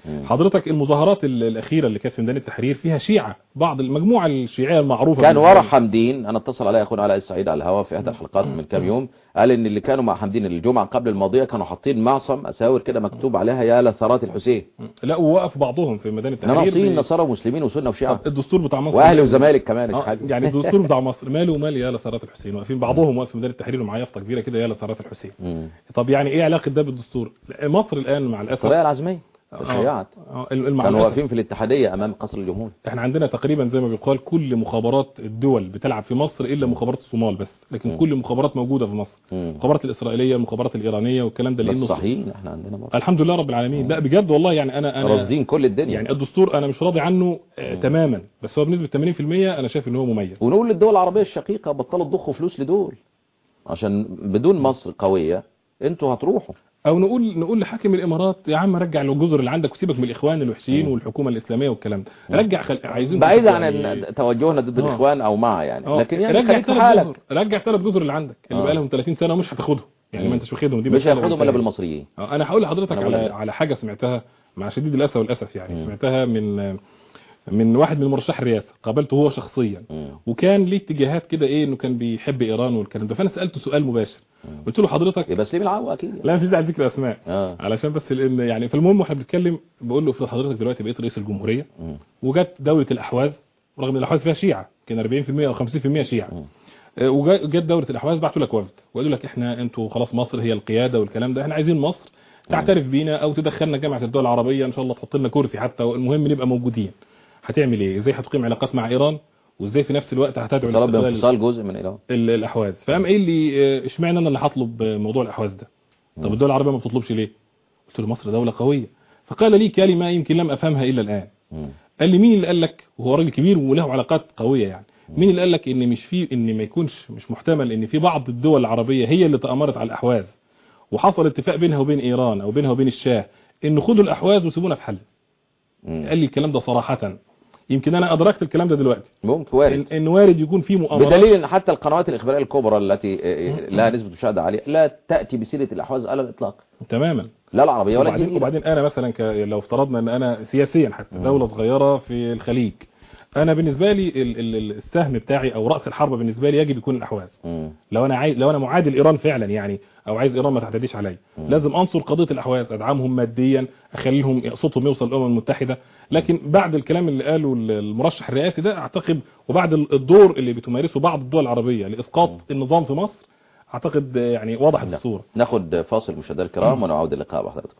[SPEAKER 2] حضرتك المظاهرات الاخيره اللي كانت في ميدان التحرير فيها شيعه، بعض المجموعه الشيعيه المعروفه
[SPEAKER 1] كان ورا حمدين. انا اتصل علي اخونا علاء السعيد على الهواء في احدى الحلقات من كام يوم، قال ان اللي كانوا مع حمدين الجمعه قبل الماضيه كانوا حاطين معصم اساور كده مكتوب عليها يا لثارات الحسين.
[SPEAKER 2] لا ووقف بعضهم في ميدان التحرير
[SPEAKER 1] ناصرين نصارى ومسلمين وسنه وشيعه.
[SPEAKER 2] الدستور بتاع مصر
[SPEAKER 1] واهلي وزمالك كمان
[SPEAKER 2] آه يعني الدستور بتاع مصر ماله ومال يا لثارات الحسين، واقفين بعضهم واقف في ميدان التحرير ومعاه يافطه كبيره كده يا لثارات الحسين. مم. طب يعني ايه علاقه ده بالدستور؟ مصر الان مع الاسف
[SPEAKER 1] الطريقه العزميه الشيعات
[SPEAKER 2] آه.
[SPEAKER 1] كانوا واقفين في الاتحاديه امام قصر الجمهوريه.
[SPEAKER 2] احنا عندنا تقريبا زي ما بيقال كل مخابرات الدول بتلعب في مصر الا مخابرات الصومال بس، لكن م. كل المخابرات موجوده في مصر، المخابرات الاسرائيليه المخابرات الايرانيه والكلام ده،
[SPEAKER 1] لانه صحيح احنا عندنا مصر.
[SPEAKER 2] الحمد لله رب العالمين. لا بجد والله يعني انا انا
[SPEAKER 1] راصدين كل الدنيا.
[SPEAKER 2] يعني الدستور انا مش راضي عنه آه تماما، بس هو بنسبه ثمانين في المية انا شايف ان هو مميز.
[SPEAKER 1] ونقول للدول العربيه الشقيقه بطلوا تضخوا فلوس لدول، عشان بدون مصر قويه انتوا هتروحوا.
[SPEAKER 2] او نقول نقول لحاكم الامارات يا عم رجع الجزر اللي عندك وسيبك من الاخوان الوحشين والحكومه الاسلاميه والكلام ده، رجع خل... عايزين
[SPEAKER 1] بعيد عن يعني... توجهنا ضد الاخوان او مع يعني
[SPEAKER 2] أوه.
[SPEAKER 1] لكن يعني
[SPEAKER 2] رجع ثلاث جزر، رجع ثلاث جزر اللي عندك اللي بقى لهم ثلاثين سنه ومش هتاخدهم يعني مم. ما انتش واخدهم، دي
[SPEAKER 1] مش هياخدهم الا بالمصريين.
[SPEAKER 2] انا هقول لحضرتك على على حاجه سمعتها مع شديد الاسى والاسف يعني مم. سمعتها من من واحد من مرشح الرئاسه، قابلته هو شخصيا مم. وكان ليه اتجاهات كده ايه انه كان بيحب ايران والكلام ده، فانا سالته سؤال مباشر مم. قلت له حضرتك
[SPEAKER 1] يبقى سليم العو اكيد يعني.
[SPEAKER 2] لا مفيش داعي لذكر اسماء آه. علشان بس لان يعني فالمهم واحنا بنتكلم بقول له افرض حضرتك دلوقتي بقيت رئيس الجمهوريه مم. وجت دوله الاحواز، رغم ان الاحواز فيها شيعه كان أربعين في المية او خمسين في المية شيعه مم. وجت دوله الاحواز بعتوا لك وفد وقالوا لك احنا انتوا خلاص مصر هي القياده والكلام ده، احنا عايزين مصر تعترف بينا او تدخلنا جامعه الدول العربيه ان شاء الله تحط لنا كرسي حتى، المهم نبقى موجودين. هتعمل ايه؟ ازاي هتقيم علاقات مع ايران وازاي في نفس الوقت هتدعو
[SPEAKER 1] طلب انفصال جزء من ايران
[SPEAKER 2] الاحواز؟ فقام قايل لي اشمعنى انا اللي هطلب موضوع الاحواز ده؟ طب الدول العربيه ما بتطلبش ليه؟ قلت له مصر دوله قويه. فقال لي كلمه يمكن لم افهمها الا الان. م. قال لي مين اللي قال لك، وهو راجل كبير وله علاقات قويه يعني، مين اللي قال لك ان مش في ان ما يكونش مش محتمل ان في بعض الدول العربيه هي اللي تامرت على الاحواز وحصل اتفاق بينها وبين ايران او بينها وبين الشاه ان خدوا الاحواز وسيبونا في حل؟ قال لي الكلام ده صراحه، يمكن انا ادركت الكلام ده دلوقتي،
[SPEAKER 1] ممكن وارد
[SPEAKER 2] ان, إن وارد يكون في مؤامرات،
[SPEAKER 1] بدليل ان حتى القنوات الاخباريه الكبرى التي لها نسبه مشاهده عاليه لا تاتي بسيره الاحواز على الاطلاق
[SPEAKER 2] تماما،
[SPEAKER 1] لا العربيه ولا
[SPEAKER 2] الجديده. وبعدين انا مثلا ك... لو افترضنا ان انا سياسيا حتى دوله صغيره في الخليج، انا بالنسبه لي ال... ال... السهم بتاعي او راس الحرب بالنسبه لي يجب يكون الاحواز. م. لو انا عايز لو انا معادي لايران فعلا يعني او عايز ايران ما تعتديش عليا، لازم انصر قضيه الاحواز، ادعمهم ماديا، اخليهم صوتهم يوصل للامم المتحده. لكن بعد الكلام اللي قاله المرشح الرئاسي ده اعتقد وبعد الدور اللي بتمارسه بعض الدول العربيه لاسقاط م. النظام في مصر، اعتقد يعني وضحت الصوره.
[SPEAKER 1] ناخد فاصل مشاهدينا الكرام ونعود اللقاء بحضراتكم.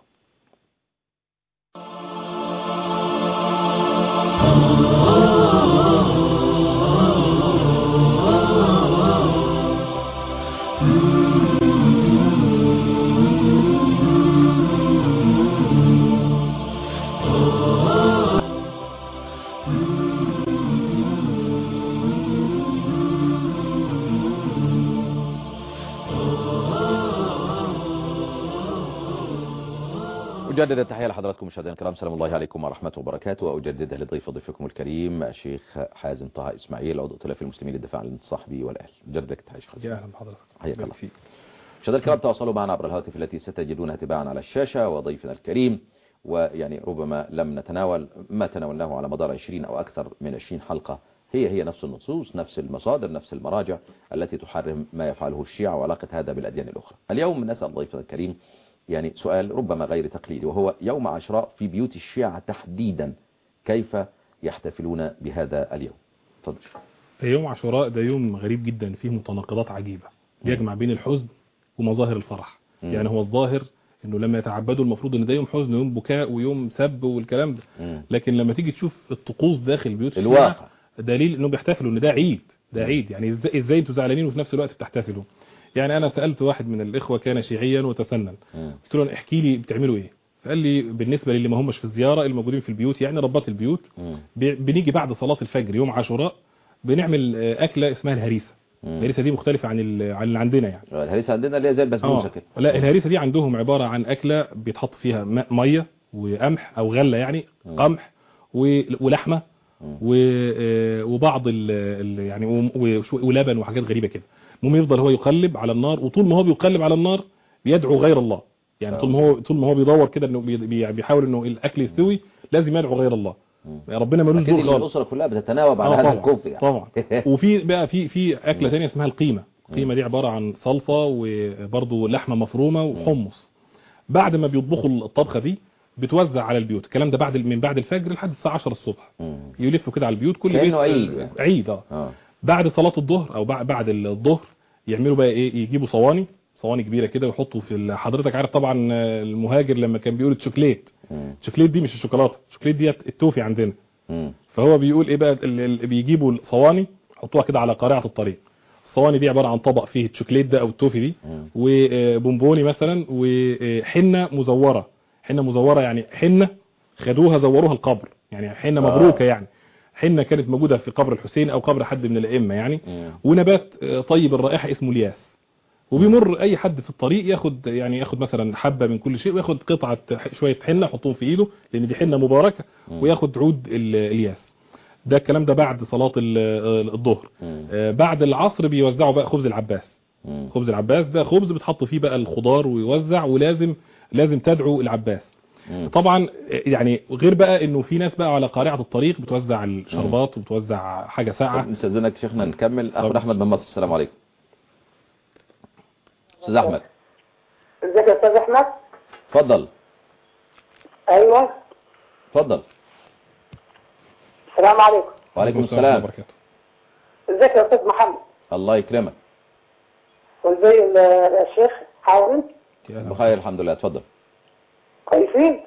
[SPEAKER 1] أجدد التحية لحضراتكم مشاهدينا الكرام، سلام الله عليكم ورحمة وبركاته، وأجددها لضيف ضيفكم الكريم الشيخ حازم طه إسماعيل عضو ائتلاف المسلمين للدفاع عن الصحبي والأهل. أجدد لك التحية شيخ حازم.
[SPEAKER 2] يا أهلا بحضرتك.
[SPEAKER 1] حياك الله. مشاهدينا الكرام تواصلوا معنا عبر الهاتف التي ستجدونها تباعا على الشاشة، وضيفنا الكريم ويعني ربما لم نتناول ما تناولناه على مدار عشرين أو أكثر من عشرين حلقة، هي هي نفس النصوص، نفس المصادر، نفس المراجع التي تحرم ما يفعله الشيعة وعلاقة هذا بالأديان الأخرى. اليوم نسأل ضيفنا الكريم يعني سؤال ربما غير تقليدي، وهو يوم عاشوراء في بيوت الشيعة تحديدا كيف يحتفلون بهذا اليوم؟ تفضل.
[SPEAKER 2] يوم عاشوراء ده يوم غريب جدا، فيه متناقضات عجيبة، بيجمع بين الحزن ومظاهر الفرح. م. يعني هو الظاهر انه لما يتعبدوا المفروض ان ده يوم حزن ويوم بكاء ويوم سب والكلام ده، م. لكن لما تيجي تشوف الطقوس داخل بيوت الشيعة الواقع دليل انه بيحتفلوا ان ده عيد، ده عيد. يعني ازاي ازاي انتوا زعلانين وفي نفس الوقت بتحتفلوا؟ يعني انا سألت واحد من الاخوة كان شيعيا وتسنن، قلت له احكي لي بتعملوا ايه؟ فقال لي بالنسبة للي ما همش في الزيارة الموجودين في البيوت، يعني ربات البيوت، بنيجي بعد صلاة الفجر يوم عاشوراء بنعمل اكلة اسمها الهريسة. الهريسة دي مختلفة عن عن اللي عندنا، يعني
[SPEAKER 1] الهريسة عندنا اللي هي زي البسبوسة كده.
[SPEAKER 2] لا الهريسة دي عندهم عبارة عن اكلة بيتحط فيها مية وقمح او غلة، يعني قمح ولحمة وبعض ال يعني ولبن وحاجات غريبة كده. المهم يفضل هو يقلب على النار، وطول ما هو بيقلب على النار بيدعو غير الله، يعني طول ما هو طول ما هو بيدور كده انه بي- بيحاول انه الاكل يستوي لازم يدعو غير الله. ربنا ملوش دور خالص.
[SPEAKER 1] الاسره كلها بتتناوب على
[SPEAKER 2] آه
[SPEAKER 1] هذا
[SPEAKER 2] طبعا
[SPEAKER 1] الكفر يعني.
[SPEAKER 2] طبعا. وفي بقى في في اكله ثانيه اسمها القيمه. القيمه دي عباره عن صلصه وبرضه لحمه مفرومه وحمص. بعد ما بيطبخوا الطبخه دي بتوزع على البيوت. الكلام ده بعد من بعد الفجر لحد الساعه عشرة الصبح. يلفوا كده على البيوت، كل بيت
[SPEAKER 1] عيد
[SPEAKER 2] عيد اه, آه. بعد صلاه الظهر او بعد الظهر يعملوا بقى ايه، يجيبوا صواني صواني كبيره كده ويحطوا في. حضرتك عارف طبعا المهاجر لما كان بيقول الشوكليت، الشوكليت دي مش الشوكولاته، الشوكليت دي التوفي عندنا. مم. فهو بيقول ايه بقى، اللي بيجيبوا الصواني يحطوها كده على قارعه الطريق. الصواني دي عباره عن طبق فيه الشوكليت ده او التوفي دي وبونبوني مثلا وحنه مزوره. حنه مزوره يعني حنه خدوها زوروها القبر، يعني حنه مبروكه يعني حنه كانت موجوده في قبر الحسين او قبر حد من الائمه يعني. مم. ونبات طيب الرائحه اسمه الياس. وبيمر اي حد في الطريق ياخد يعني ياخد مثلا حبه من كل شيء وياخد قطعه شويه حنه يحطهم في ايده لان دي حنه مباركه، وياخد عود الياس. ده الكلام ده بعد صلاه الظهر. بعد العصر بيوزعوا بقى خبز العباس. خبز العباس ده خبز بتحط فيه بقى الخضار ويوزع، ولازم لازم تدعو العباس. طبعا يعني غير بقى انه في ناس بقى على قارعه الطريق بتوزع الشربات وبتوزع حاجه ساقعه.
[SPEAKER 1] نستاذنك شيخنا نكمل. اخد احمد من مصر. السلام عليكم. استاذ احمد.
[SPEAKER 3] ازيك يا استاذ احمد؟
[SPEAKER 1] اتفضل.
[SPEAKER 3] ايوه
[SPEAKER 1] اتفضل.
[SPEAKER 3] السلام عليكم.
[SPEAKER 1] وعليكم السلام.
[SPEAKER 3] ازيك يا استاذ محمد؟
[SPEAKER 1] الله يكرمك.
[SPEAKER 3] وازاي الشيخ حاول؟
[SPEAKER 1] بخير الحمد لله. اتفضل.
[SPEAKER 3] كويسين؟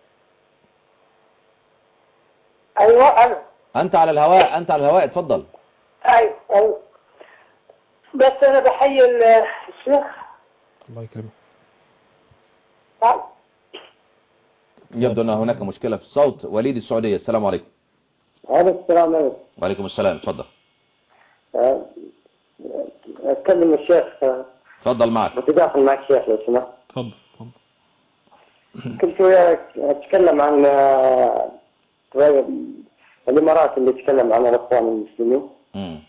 [SPEAKER 3] ايوه انا.
[SPEAKER 1] انت على الهواء، انت على الهواء. اتفضل.
[SPEAKER 3] ايوه ايوه. بس انا بحيي الشيخ.
[SPEAKER 2] الله يكرمك.
[SPEAKER 3] طيب.
[SPEAKER 1] يبدو ان هناك مشكلة في الصوت. وليد السعودية. السلام عليكم.
[SPEAKER 3] وعليكم السلام عليكم.
[SPEAKER 1] وعليكم السلام. اتفضل.
[SPEAKER 3] اتكلم الشيخ.
[SPEAKER 1] اتفضل معك.
[SPEAKER 3] متداخل معك شيخ لو سمحت.
[SPEAKER 2] اتفضل اتفضل.
[SPEAKER 3] كنت اتكلم عن الامارات اللي تكلم عن الاخوان المسلمين. امم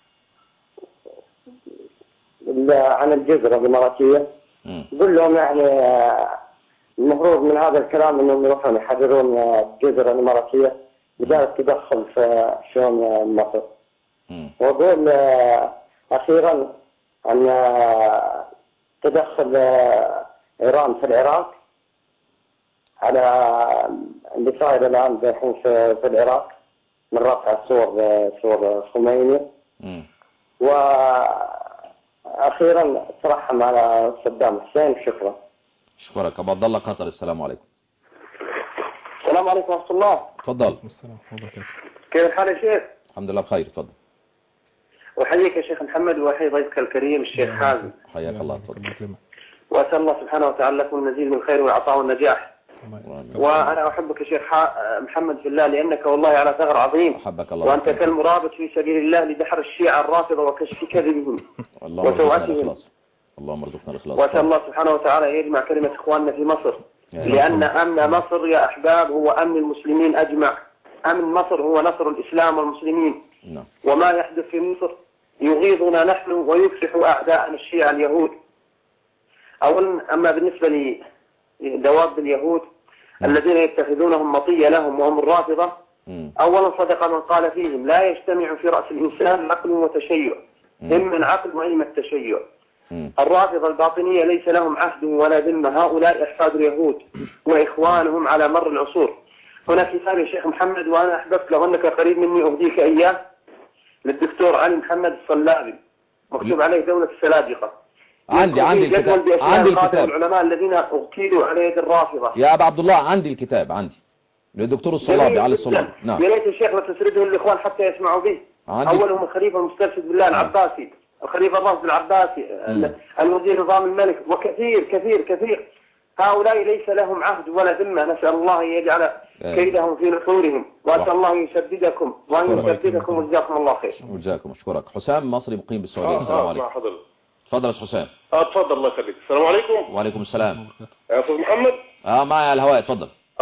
[SPEAKER 3] عن الجزرة الاماراتية. امم قل لهم يعني المفروض من هذا الكلام انهم يروحون يحررون الجزر الاماراتيه بدال التدخل في شؤون مصر. واقول اخيرا ان تدخل ايران في العراق على اللي صاير الان الحين في العراق من رفع صور صور خميني. واخيرا ترحم على صدام حسين. شكرا.
[SPEAKER 1] شكرا. ابو عبد الله قطر. السلام عليكم.
[SPEAKER 3] السلام عليكم ورحمه الله.
[SPEAKER 1] تفضل.
[SPEAKER 2] السلام عليكم.
[SPEAKER 3] كيف الحال يا شيخ؟
[SPEAKER 1] الحمد لله بخير. تفضل.
[SPEAKER 3] احييك يا شيخ محمد واحيي ضيفك الكريم الشيخ حازم.
[SPEAKER 1] حياك الله. تفضل.
[SPEAKER 3] واسال الله سبحانه وتعالى لكم المزيد من الخير والعطاء والنجاح. وانا احبك يا شيخ محمد في الله لانك والله على ثغر عظيم.
[SPEAKER 1] احبك الله.
[SPEAKER 3] وانت كالمرابط في سبيل الله لدحر الشيعة الرافضه وكشف كذبهم وسوءاتهم.
[SPEAKER 1] اللهم ارزقنا الاخلاص.
[SPEAKER 3] واسال الله سبحانه وتعالى يجمع كلمه اخواننا في مصر، لان امن مصر يا احباب هو امن المسلمين اجمع. امن مصر هو نصر الاسلام والمسلمين. نعم. وما يحدث في مصر يغيظنا نحن ويفسح اعداءنا الشيعة اليهود. اولا اما بالنسبه لدواب اليهود الذين يتخذونهم مطية لهم وهم الرافضة، اولا صدق من قال فيهم لا يجتمع في راس الانسان عقل وتشيع، اما العقل واما التشيع. الرافضة الباطنية ليس لهم عهد ولا ذمة، هؤلاء أحفاد اليهود وإخوانهم على مر العصور. هنا كتاب يا شيخ محمد وأنا أحببت لو أنك قريب مني أهديك إياه للدكتور علي محمد الصلابي، مكتوب عليه دولة السلاجقة.
[SPEAKER 1] عندي عندي الكتاب. عندي الكتاب.
[SPEAKER 3] العلماء الذين اغتيلوا على يد الرافضة.
[SPEAKER 1] يا أبا عبد الله عندي الكتاب عندي للدكتور الصلابي علي الصلابي. نعم.
[SPEAKER 3] يا ريت الشيخ تسرده الإخوان حتى يسمعوا به. أولهم الخليفة المسترشد بالله العباسي، الخليفة الراشد العباسي، الوزير نظام الملك، وكثير كثير كثير. هؤلاء ليس لهم عهد ولا ذمة. نسأل الله أن يجعل كيدهم في نحورهم، وأسأل الله أن يسددكم وأن يسددكم وجزاكم الله خير.
[SPEAKER 1] وجزاكم. أشكرك. حسام مصري مقيم بالسعودية. السلام عليكم. تفضل يا حسام.
[SPEAKER 4] اه تفضل الله يخليك. السلام عليكم.
[SPEAKER 1] وعليكم السلام.
[SPEAKER 4] يا أستاذ محمد.
[SPEAKER 1] اه معي على الهواء. تفضل.
[SPEAKER 4] اه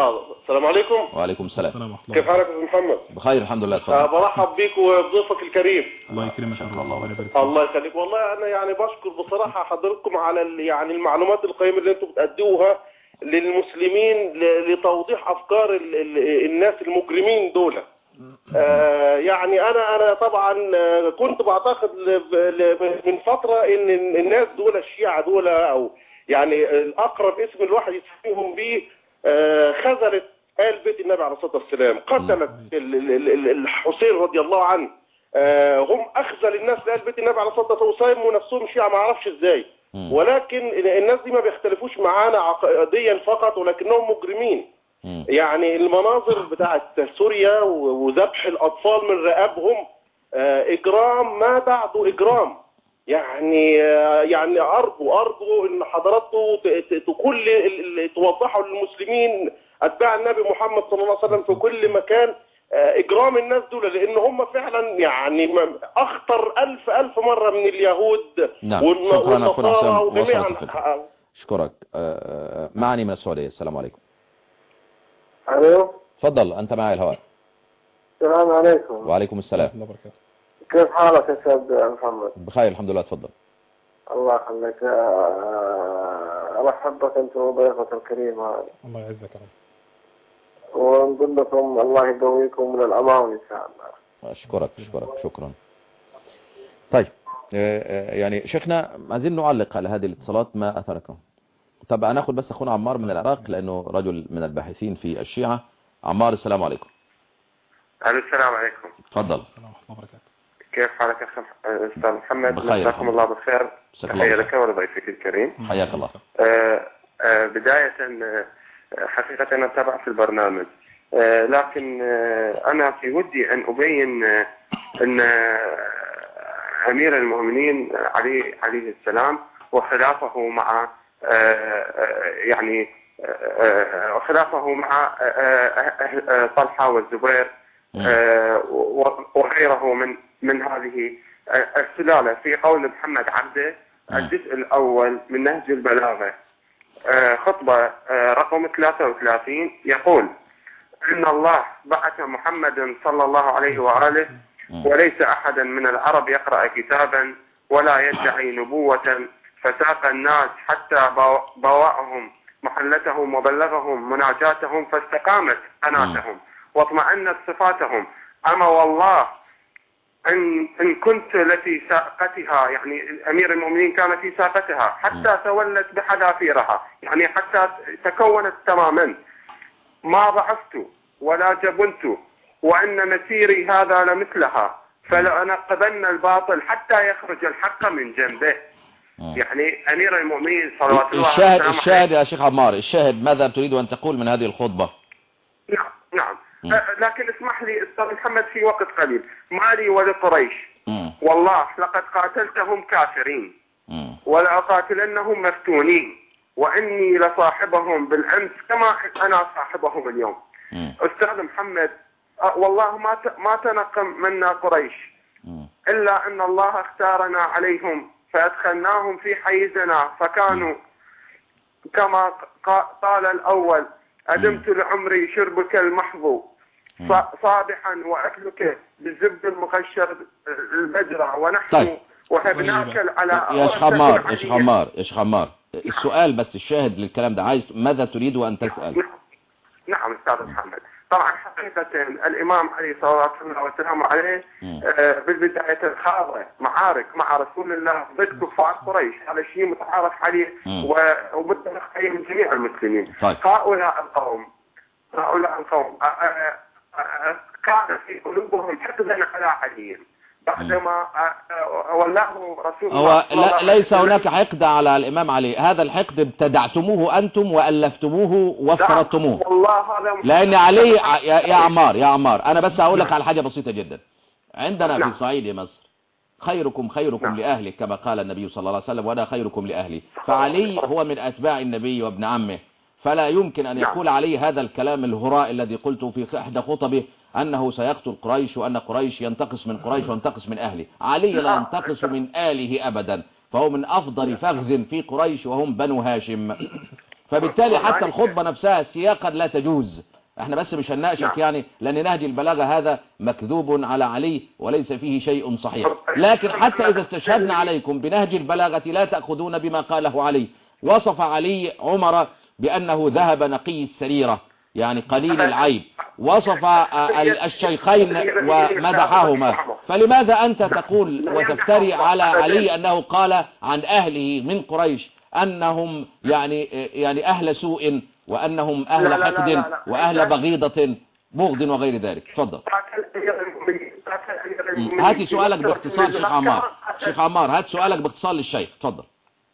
[SPEAKER 4] السلام عليكم.
[SPEAKER 1] وعليكم السلام.
[SPEAKER 4] كيف حالك يا محمد؟
[SPEAKER 1] بخير الحمد لله.
[SPEAKER 4] أه برحب بيك وبضيفك الكريم.
[SPEAKER 2] الله يكرمك.
[SPEAKER 4] الله الله يخليك. والله انا يعني بشكر بصراحه حضراتكم على يعني المعلومات القيمه اللي انتم بتأدوها للمسلمين لتوضيح افكار ال ال الناس المجرمين دول. آه يعني انا انا طبعا كنت بعتقد من فتره ان الناس دول الشيعة دول او يعني الاقرب اسم الواحد يسميهم به آه خذلت آل بيت النبي عليه الصلاه والسلام، قتلت الحسين رضي الله عنه. آه هم اخذل الناس لآل بيت النبي عليه الصلاه والسلام ونفسهم شيعة ما اعرفش ازاي. ولكن الناس دي ما بيختلفوش معانا عقائديا فقط ولكنهم مجرمين. يعني المناظر بتاعت سوريا وذبح الأطفال من رقابهم إجرام ما بعده إجرام. يعني يعني أرجو أرجو إن حضراتكم كل توضحوا للمسلمين أتباع النبي محمد صلى الله عليه وسلم في كل مكان إجرام الناس دول، لأن هم فعلا يعني أخطر ألف ألف مرة من اليهود.
[SPEAKER 1] نعم. والنصارى وجميع. أشكرك. معني من السعودية. السلام عليكم.
[SPEAKER 5] الو.
[SPEAKER 1] تفضل انت معي الهواء.
[SPEAKER 5] السلام عليكم.
[SPEAKER 1] وعليكم السلام.
[SPEAKER 5] كيف حالك يا سيد محمد؟
[SPEAKER 1] بخير الحمد لله. تفضل.
[SPEAKER 5] الله يخليك. ارحبك انت وضيفك الكريم هذا.
[SPEAKER 2] الله يعزك يا رب.
[SPEAKER 5] ونقول لكم الله يقويكم من الامام ان شاء الله.
[SPEAKER 1] اشكرك اشكرك شكرا. طيب يعني شيخنا عايزين نعلق على هذه الاتصالات ما اثركم. طب انا اخذ بس اخونا عمار من العراق لانه رجل من الباحثين في الشيعة. عمار السلام عليكم.
[SPEAKER 6] السلام عليكم.
[SPEAKER 1] تفضل.
[SPEAKER 2] السلام ورحمة الله وبركاته.
[SPEAKER 6] كيف حالك يا استاذ محمد؟
[SPEAKER 1] مساكم
[SPEAKER 6] الله بالخير. تحية لك ولضيفك الكريم.
[SPEAKER 1] حياك الله.
[SPEAKER 6] آه آه بداية آه حقيقة انا اتابع في البرنامج، آه لكن آه انا في ودي ان ابين آه ان آه امير المؤمنين علي عليه السلام وخلافه مع يعني خلافه مع طلحة والزبير وغيره من من هذه السلالة في قول محمد عبده الجزء الأول من نهج البلاغة خطبة رقم ثلاثة وثلاثين يقول إن الله بعث محمدا صلى الله عليه وآله وليس أحدا من العرب يقرأ كتابا ولا يدعي نبوة فساق الناس حتى بواءهم محلتهم وبلغهم مناجاتهم فاستقامت قناتهم واطمأنت صفاتهم. أما والله إن, إن كنت لفي ساقتها، يعني أمير المؤمنين كان في ساقتها حتى تولت بحذافيرها، يعني حتى تكونت تماما، ما ضعفت ولا جبنت، وأن مسيري هذا لمثلها فلأنقذن الباطل حتى يخرج الحق من جنبه. يعني أمير المؤمنين صلوات الله
[SPEAKER 1] الشاهد الشاهد يا شيخ عمار، الشاهد ماذا تريد أن تقول من هذه الخطبة؟
[SPEAKER 6] نعم نعم م. لكن اسمح لي أستاذ محمد في وقت قليل. مالي ولقريش م. والله لقد قاتلتهم كافرين ولأقاتلنهم مفتونين وإني لصاحبهم بالأمس كما أنا صاحبهم اليوم. م. أستاذ محمد والله ما ما تنقم منا قريش إلا أن الله اختارنا عليهم فأدخلناهم في حيزنا فكانوا كما قال الأول أدمت لعمري شربك المحظو صابحا وأكلك بالزبد المقشر البجرة ونحن
[SPEAKER 1] طيب.
[SPEAKER 6] وهبناك على
[SPEAKER 1] يا شيخ عمار يا شيخ عمار يا شيخ عمار السؤال بس الشاهد للكلام ده، عايز ماذا تريد أن تسأل؟
[SPEAKER 6] نعم أستاذ محمد. طبعا حقيقة الإمام علي صلى الله وسلم عليه آه بالبداية الخاضة معارك مع رسول الله ضد كفار قريش، هذا شيء متعارف عليه ومتفق عليه من جميع المسلمين.
[SPEAKER 1] طيب.
[SPEAKER 6] هؤلاء القوم هؤلاء القوم آه آه آه كان في قلوبهم حقدا على علي بعدما ولاه رسول
[SPEAKER 1] الله. هو ليس هناك حقد على الإمام علي، هذا الحقد ابتدعتموه أنتم وألفتموه وافترضتموه.
[SPEAKER 6] والله هذا
[SPEAKER 1] لأن علي يا, يا عمار يا عمار أنا بس أقول لك على حاجة بسيطة جدا. عندنا
[SPEAKER 6] نعم.
[SPEAKER 1] في صعيد مصر خيركم خيركم
[SPEAKER 6] نعم.
[SPEAKER 1] لأهله كما قال النبي صلى الله عليه وسلم وأنا خيركم لأهلي، فعلي هو من أتباع النبي وابن عمه، فلا يمكن أن يقول علي هذا الكلام الهراء الذي قلته في إحدى خطبه أنه سيقتل قريش وأن قريش ينتقص من قريش وينتقص من أهله. علي لا ينتقص من آله أبدا، فهو من أفضل فخذ في قريش وهم بنو هاشم. فبالتالي حتى الخطبة نفسها سياقا لا تجوز احنا بس مش هنناقشك يعني، لأن نهج البلاغة هذا مكذوب على علي وليس فيه شيء صحيح. لكن حتى إذا استشهدنا عليكم بنهج البلاغة لا تأخذون بما قاله علي. وصف علي عمر بأنه ذهب نقي السريرة يعني قليل العيب، وصف الشيخين ومدحهما، فلماذا أنت تقول وتفتري على علي أنه قال عن أهله من قريش أنهم يعني يعني أهل سوء وأنهم أهل حقد وأهل بغيضة بغض وغير ذلك؟ تفضل. هاتي سؤالك باختصار شيخ عمار. شيخ عمار هات سؤالك باختصار للشيخ. تفضل.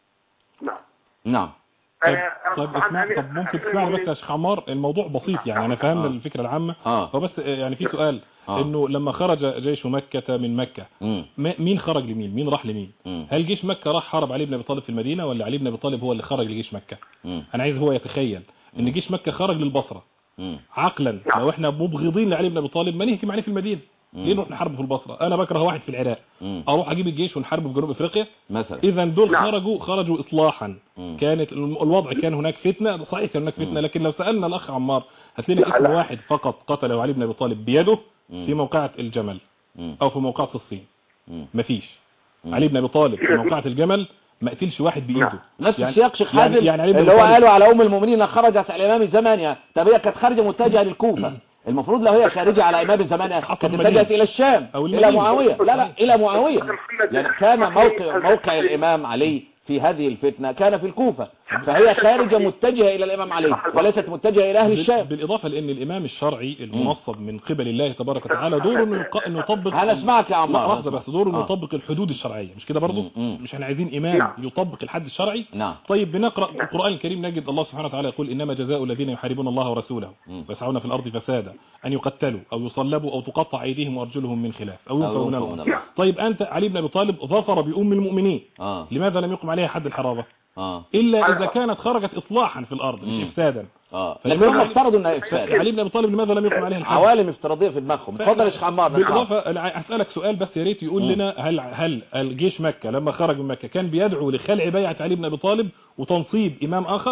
[SPEAKER 5] نعم.
[SPEAKER 1] نعم.
[SPEAKER 2] طيب, طيب اسمع، طب ممكن تسمعني بس يا شيخ عمار؟ الموضوع بسيط يعني، انا فهمت
[SPEAKER 1] آه.
[SPEAKER 2] الفكره العامه.
[SPEAKER 1] آه.
[SPEAKER 2] فبس يعني في سؤال
[SPEAKER 1] آه.
[SPEAKER 2] انه لما خرج جيش مكه من مكه
[SPEAKER 1] مم.
[SPEAKER 2] مين خرج لمين؟ مين راح لمين؟
[SPEAKER 1] مم.
[SPEAKER 2] هل جيش مكه راح حارب علي بن ابي طالب في المدينه، ولا علي بن ابي طالب هو اللي خرج لجيش مكه؟
[SPEAKER 1] مم.
[SPEAKER 2] انا عايز هو يتخيل ان جيش مكه خرج للبصره.
[SPEAKER 1] مم.
[SPEAKER 2] عقلا لو احنا مبغضين لعلي بن ابي طالب ما نهجم عليه في المدينه، ليه نروح نحاربه في البصره؟ انا بكره واحد في العراق،
[SPEAKER 1] مم.
[SPEAKER 2] اروح اجيب الجيش ونحاربه في جنوب افريقيا
[SPEAKER 1] مثلا؟
[SPEAKER 2] اذا دول
[SPEAKER 5] نعم.
[SPEAKER 2] خرجوا خرجوا اصلاحا.
[SPEAKER 1] مم.
[SPEAKER 2] كانت الوضع كان هناك فتنه، صحيح كان هناك فتنه، لكن لو سالنا الاخ عمار هات لنا اسم واحد فقط قتله علي بن ابي طالب بيده
[SPEAKER 1] مم.
[SPEAKER 2] في موقعة الجمل
[SPEAKER 1] مم.
[SPEAKER 2] او في موقعة الصين.
[SPEAKER 1] مم.
[SPEAKER 2] مفيش.
[SPEAKER 1] مم.
[SPEAKER 2] علي بن ابي طالب في موقعة الجمل ما قتلش واحد بايده.
[SPEAKER 1] نفس
[SPEAKER 2] يعني
[SPEAKER 1] السياق شيخ حازم
[SPEAKER 2] يعني يعني علي بن
[SPEAKER 1] اللي
[SPEAKER 2] أبي
[SPEAKER 1] هو
[SPEAKER 2] طالب
[SPEAKER 1] قالوا على ام المؤمنين خرجت على امام زمانها. طب هي كانت خارجه متجهه للكوفه، المفروض لو هي خارجه على امام زمانها كانت اتجهت الى الشام الى معاويه. لا لا الى معاويه، يعني كان موقع موقع الامام علي في هذه الفتنه كان في الكوفه، فهي خارجه متجهه الى الامام علي وليست متجهه الى اهل الشام.
[SPEAKER 2] بالاضافه لان الامام الشرعي المنصب من قبل الله تبارك وتعالى دوره انه انه يطبق.
[SPEAKER 1] انا اسمعك يا عمار.
[SPEAKER 2] لحظه بس، دوره انه يطبق الحدود الشرعيه، مش كده برضه؟ مش احنا عايزين امام يطبق الحد الشرعي؟
[SPEAKER 1] نعم.
[SPEAKER 2] طيب بنقرا القران الكريم نجد الله سبحانه وتعالى يقول انما جزاء الذين يحاربون الله ورسوله ويسعون في الارض فسادا ان يقتلوا او يصلبوا او تقطع ايديهم وارجلهم من خلاف او ينفوا من الارض. طيب انت علي بن ابي طالب ظفر بام المؤمنين،
[SPEAKER 1] آه.
[SPEAKER 2] لماذا لم يقم عليها حد الحرابه؟
[SPEAKER 1] آه.
[SPEAKER 2] الا اذا كانت خرجت اصلاحا في الارض مش افسادا.
[SPEAKER 1] اه لكن هم افترضوا انها افساد.
[SPEAKER 2] علي بن ابي طالب لماذا لم يقم عليها الحد؟
[SPEAKER 1] عوالم افتراضيه في دماغهم. اتفضل يا شيخ عمار.
[SPEAKER 2] بالاضافه انا هسالك سؤال بس يا ريت يقول لنا هل هل الجيش مكه لما خرج من مكه كان بيدعو لخلع بيعه علي بن ابي طالب وتنصيب امام اخر؟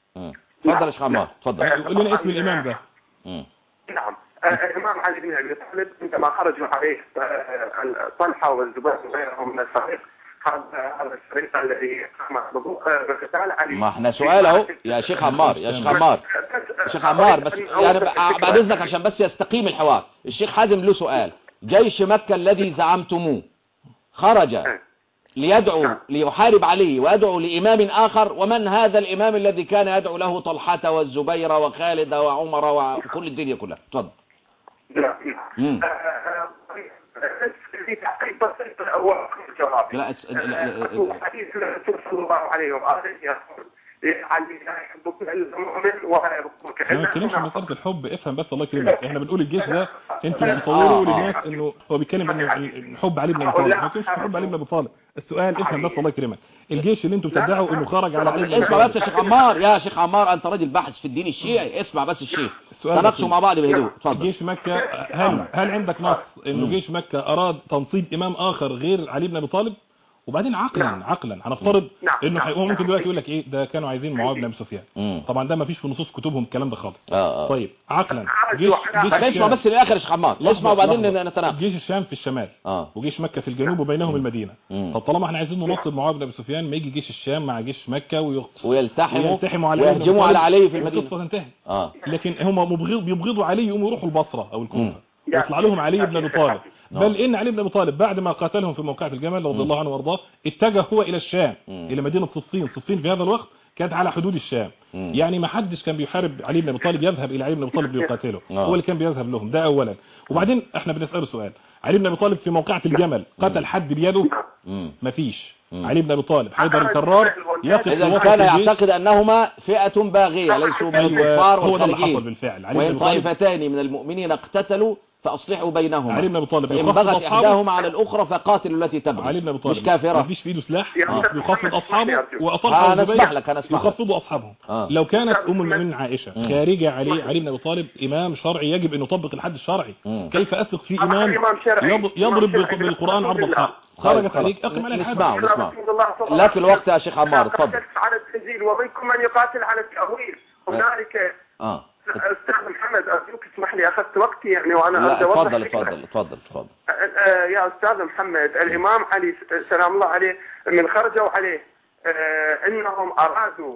[SPEAKER 1] اتفضل يا شيخ عمار. اتفضل.
[SPEAKER 2] قول لنا اسم الامام ده.
[SPEAKER 6] نعم. الإمام علي بن أبي طالب عندما خرجوا عليه طلحة والزبير وغيرهم من الفريق، هذا الفريق الذي قام بقتال علي.
[SPEAKER 1] ما احنا سؤال اهو يا شيخ عمار. يا شيخ عمار شيخ عمار بس يعني بعد اذنك عشان بس يستقيم الحوار. الشيخ حازم له سؤال. جيش مكة الذي زعمتموه خرج ليدعو ليحارب علي ويدعو لإمام آخر، ومن هذا الإمام الذي كان يدعو له طلحة والزبير وخالد وعمر وكل الدنيا كلها؟ تفضل.
[SPEAKER 6] لا
[SPEAKER 1] لا
[SPEAKER 6] حديث الرسول صلى الله عليه وآله يقول علي لا يحبك إلا المؤمن ولا يحبك إلا.
[SPEAKER 2] ما بنتكلمش عن مسألة الحب، افهم بس الله يكرمك. احنا بنقول الجيش ده انتوا بتصوروا للناس انه هو بيتكلم انه حب علي بن ابي طالب، ما كانش حب علي بن ابي طالب. السؤال افهم بس الله يكرمك، الجيش اللي انتوا بتدعوا انه خرج على علي بن ابي طالب.
[SPEAKER 1] اسمع بس يا شيخ عمار. يا شيخ عمار انت راجل باحث في الدين الشيعي، اسمع بس الشيخ تناقشوا مع بعض بهدوء. اتفضل.
[SPEAKER 2] جيش مكة هل هل عندك نص انه جيش مكة اراد تنصيب امام اخر غير علي بن ابي طالب؟ وبعدين عقلا عقلا هنفترض انه هو ممكن دلوقتي يقول لك ايه ده كانوا عايزين معاويه بن ابي سفيان. طبعا ده ما فيش في نصوص كتبهم الكلام ده خالص.
[SPEAKER 1] آه آه.
[SPEAKER 2] طيب عقلا جيش جيش
[SPEAKER 1] اسمع بس للاخر يا شيخ عمار، اسمع وبعدين نتناقش.
[SPEAKER 2] جيش الشام في الشمال
[SPEAKER 1] آه.
[SPEAKER 2] وجيش مكة في الجنوب وبينهم المدينه. طب طالما احنا عايزين ننصب معاويه بن ابي سفيان، ما يجي جيش الشام مع جيش مكة
[SPEAKER 1] ويلتحموا
[SPEAKER 2] ويلتحموا على
[SPEAKER 1] ويهجموا على علي في المدينه،
[SPEAKER 2] القصه تنتهي.
[SPEAKER 1] اه
[SPEAKER 2] لكن هم مبغض بيبغضوا علي يقوموا يروحوا البصره او الكوفه يطلع لهم علي بن ابي طالب. بل ان علي بن ابي طالب بعد ما قاتلهم في موقعة الجمل رضي الله عنه وارضاه اتجه هو الى الشام، الى مدينة صفين. صفين في هذا الوقت كانت على حدود الشام، يعني ما حدش كان بيحارب علي بن ابي طالب يذهب الى علي بن ابي طالب ليقاتله، هو اللي كان بيذهب لهم. ده اولا. وبعدين احنا بنساله سؤال، علي بن ابي طالب في موقعة الجمل قتل حد بيده؟ مفيش. علي بن ابي طالب حيدر الكرار يقف
[SPEAKER 1] اذا كان يعتقد انهما فئة باغية ليسوا من الكفار والخارجين، وان طائفتان من المؤمنين اقتتلوا فاصلحوا بينهما.
[SPEAKER 2] علي بن ابي طالب
[SPEAKER 1] إن بغت احداهما على الاخرى فقاتلوا التي تبغي.
[SPEAKER 2] علي بن ابي طالب
[SPEAKER 1] مش كافرة،
[SPEAKER 2] ما فيش في ايده سلاح، يخفض اصحابه
[SPEAKER 1] واطلحوا الزبير
[SPEAKER 2] يخفضوا اصحابهم. آه. لو كانت ام المؤمنين عائشه
[SPEAKER 1] مم.
[SPEAKER 2] خارجه علي علي بن ابي طالب امام شرعي يجب ان يطبق الحد الشرعي. مم. كيف اثق في امام يضرب بالقران عرض الحائط؟ خرجت عليك اقم على الحد.
[SPEAKER 1] نسمعوا نسمعوا لكن الوقت يا شيخ عمار. اتفضل.
[SPEAKER 6] على التنزيل ومنكم من يقاتل على التأويل. هنالك
[SPEAKER 1] اه
[SPEAKER 6] استاذ محمد تسمح لي أخذت وقتي يعني وأنا
[SPEAKER 1] لا اتفضل اتفضل اتفضل اتفضل
[SPEAKER 6] يا أستاذ محمد. الإمام علي سلام الله عليه من خرجوا عليه إنهم أرادوا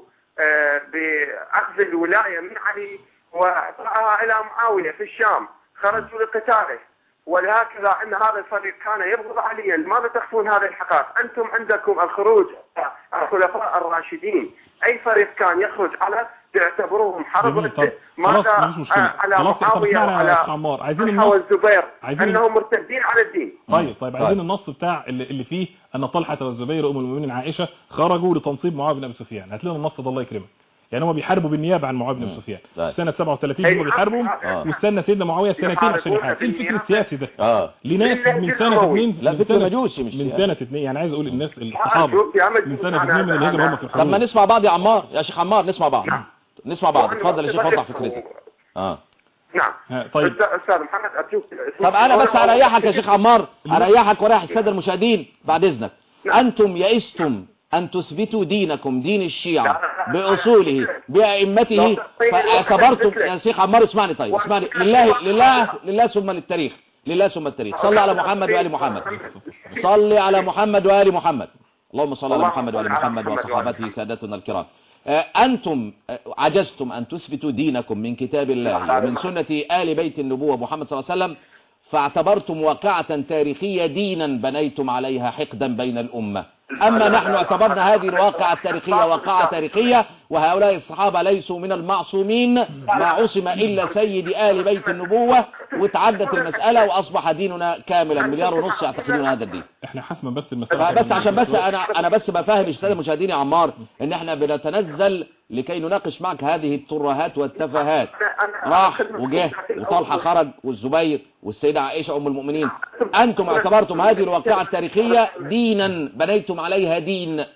[SPEAKER 6] بأخذ الولاية من علي وإعطائها إلى معاوية في الشام، خرجوا لقتاله، ولهكذا أن هذا الفريق كان يبغض عليا. لماذا تخفون هذه الحقائق؟ أنتم عندكم الخروج الخلفاء الراشدين، أي فريق كان يخرج على تعتبروهم حرب ضد ماذا على معاوية وعلى طلحة والزبير أنهم مرتدين على الدين.
[SPEAKER 2] طيب طيب عايزين النص بتاع اللي, اللي فيه أن طلحة والزبير أم المؤمنين عائشة خرجوا لتنصيب معاوية بن أبي سفيان. هات لنا النص ده الله يكرمك. يعني هم بيحاربوا بالنيابه عن معاويه بن ابي سفيان سنه سبعة وثلاثين، هم بيحاربوا واستنى سيدنا معاويه سنتين عشان يحارب. ايه الفكر السياسي ده؟ اه لناس من سنه اثنين،
[SPEAKER 1] لا فكر مجوسي مش
[SPEAKER 2] من سنه اثنين، يعني عايز اقول الناس الصحابه من سنه اثنين من الهجره هم في الحروب.
[SPEAKER 1] طب ما نسمع بعض يا عمار، يا شيخ عمار نسمع بعض نسمع بعض اتفضل يا شيخ وضح فكرتك. اه
[SPEAKER 6] نعم
[SPEAKER 2] طيب
[SPEAKER 6] استاذ محمد ارجوك.
[SPEAKER 1] طب انا بس اريحك يا شيخ عمار، اريحك واريح الساده المشاهدين بعد اذنك. انتم يئستم أن تثبتوا دينكم دين الشيعة بأصوله بأئمته، فاعتبرتم يا شيخ عمار اسمعني طيب اسمعني لله لله لله ثم للتاريخ، لله ثم التاريخ. صلي على محمد وآل محمد، صلي على محمد وآل محمد، اللهم صل على محمد وآل محمد وصحابته سادتنا الكرام. أنتم عجزتم أن تثبتوا دينكم من كتاب الله ومن سنة آل بيت النبوة محمد صلى الله عليه وسلم، فاعتبرتم واقعة تاريخية دينا بنيتم عليها حقدا بين الأمة. أما نحن اعتبرنا هذه الواقعة التاريخية واقعة تاريخية، وهؤلاء الصحابة ليسوا من المعصومين، ما عصم إلا سيد آل بيت النبوة، وتعدت المسألة وأصبح ديننا كاملا. مليار ونص يعتقدون هذا الدين.
[SPEAKER 2] احنا حسما بس المسألة
[SPEAKER 1] بس عشان بس أنا أنا بس بفهم السادة المشاهدين يا عمار إن احنا بنتنزل لكي نناقش معك هذه الترهات والتفاهات. راح وجه وطلحة خرج والزبير والسيدة عائشة أم المؤمنين. أنتم اعتبرتم هذه الواقعة التاريخية دينا بنيتم عليها دين.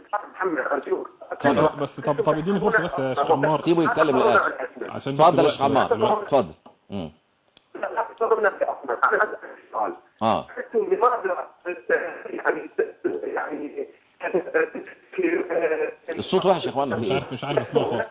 [SPEAKER 2] بس طب طب اديني فرصة بس يا شيخ عمار،
[SPEAKER 1] سيبه يتكلم للآخر.
[SPEAKER 2] عشان
[SPEAKER 1] اتفضل يا شيخ عمار اتفضل.
[SPEAKER 6] امم اه لماذا يعني يعني
[SPEAKER 1] الصوت وحش يا اخوانا.
[SPEAKER 2] مش عارف مش عارف اسمعه خالص.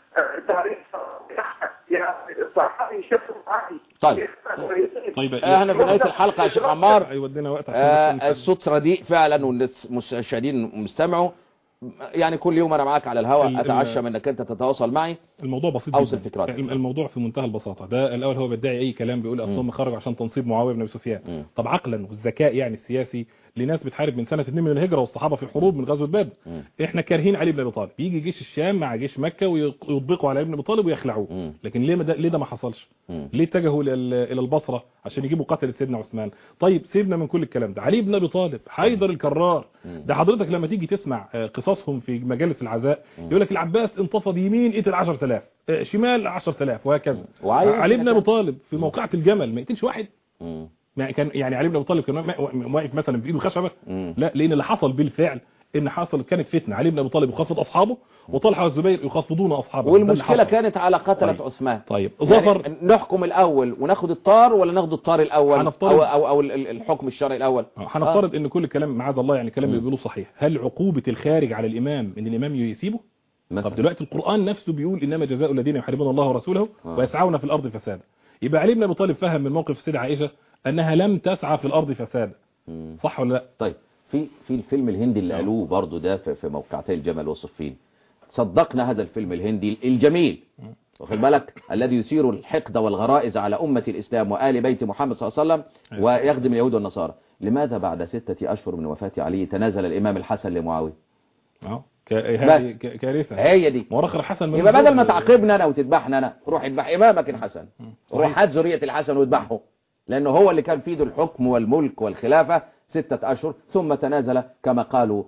[SPEAKER 1] طيب
[SPEAKER 2] طيب
[SPEAKER 1] احنا في نهايه الحلقه يا شيخ عمار
[SPEAKER 2] هيودينا وقت
[SPEAKER 1] آه الصوت رديء فعلا والمشاهدين مستمعوا. يعني كل يوم انا معاك على الهواء، اتعشى من انك انت تتواصل معي.
[SPEAKER 2] الموضوع بسيط
[SPEAKER 1] اوصل فكرتك.
[SPEAKER 2] الموضوع في منتهى البساطه. ده الاول هو بيدعي اي كلام، بيقول اصلهم خرجوا عشان تنصيب معاويه بن ابي سفيان. طب عقلا والذكاء يعني السياسي لناس بتحارب من سنه اتنين من الهجره والصحابه في حروب من غزوه بدر، احنا كارهين علي بن ابي طالب، يجي جيش الشام مع جيش مكه ويطبقوا على ابن ابي طالب ويخلعوه. لكن ليه ده ليه ده ما حصلش؟ ليه اتجهوا الى البصره عشان يجيبوا قتل سيدنا عثمان؟ طيب سيبنا من كل الكلام ده. علي بن ابي طالب، حيدر الكرار، ده حضرتك لما تيجي تسمع قصصهم في مجالس العزاء يقول لك العباس انتفض يمين قتل عشرة آلاف، شمال عشرة آلاف، وهكذا. علي بن ابي طالب في موقعة الجمل ما يقتلش واحد. يعني كان يعني علي بن ابي طالب كان واقف مثلا بايده خشبه؟ لا، لان اللي حصل بالفعل ان حصل كانت فتنه. علي بن ابي طالب يخفض اصحابه وطلحه والزبير يخفضون اصحابه،
[SPEAKER 1] والمشكله كانت على قتله طيب. عثمان.
[SPEAKER 2] طيب ظفر
[SPEAKER 1] يعني نحكم الاول وناخد الطار ولا ناخد الطار الاول او او او الحكم الشرعي الاول؟
[SPEAKER 2] هنفترض آه. ان كل الكلام معاذ الله يعني كلام بيقولوه صحيح. هل عقوبه الخارج على الامام ان الامام يسيبه؟ مثلا. طب دلوقتي القران نفسه بيقول انما جزاء الذين يحاربون الله ورسوله آه. ويسعون في الارض فسادا. يبقى علي بن ابي طالب فهم من موقف السيده عائشه انها لم تسعى في الارض فسادا، صح ولا لا؟
[SPEAKER 1] طيب في في الفيلم الهندي اللي قالوه برضه ده في موقعتي الجمل والصفين، صدقنا هذا الفيلم الهندي الجميل واخد بالك الذي يثير الحقد والغرائز على أمة الإسلام وآل بيت محمد صلى الله عليه وسلم ويخدم اليهود والنصارى. لماذا بعد ستة أشهر من وفاة علي تنازل الإمام الحسن لمعاوية؟
[SPEAKER 2] اه هذه كارثه.
[SPEAKER 1] هي دي
[SPEAKER 2] مؤخر الحسن.
[SPEAKER 1] يبقى بدل ما تعاقبنا انا وتذبحنا انا، روح اذبح امامك الحسن، روح هات ذريه الحسن واذبحه، لانه هو اللي كان في ايده الحكم والملك والخلافه ستة أشهر، ثم تنازل كما قالوا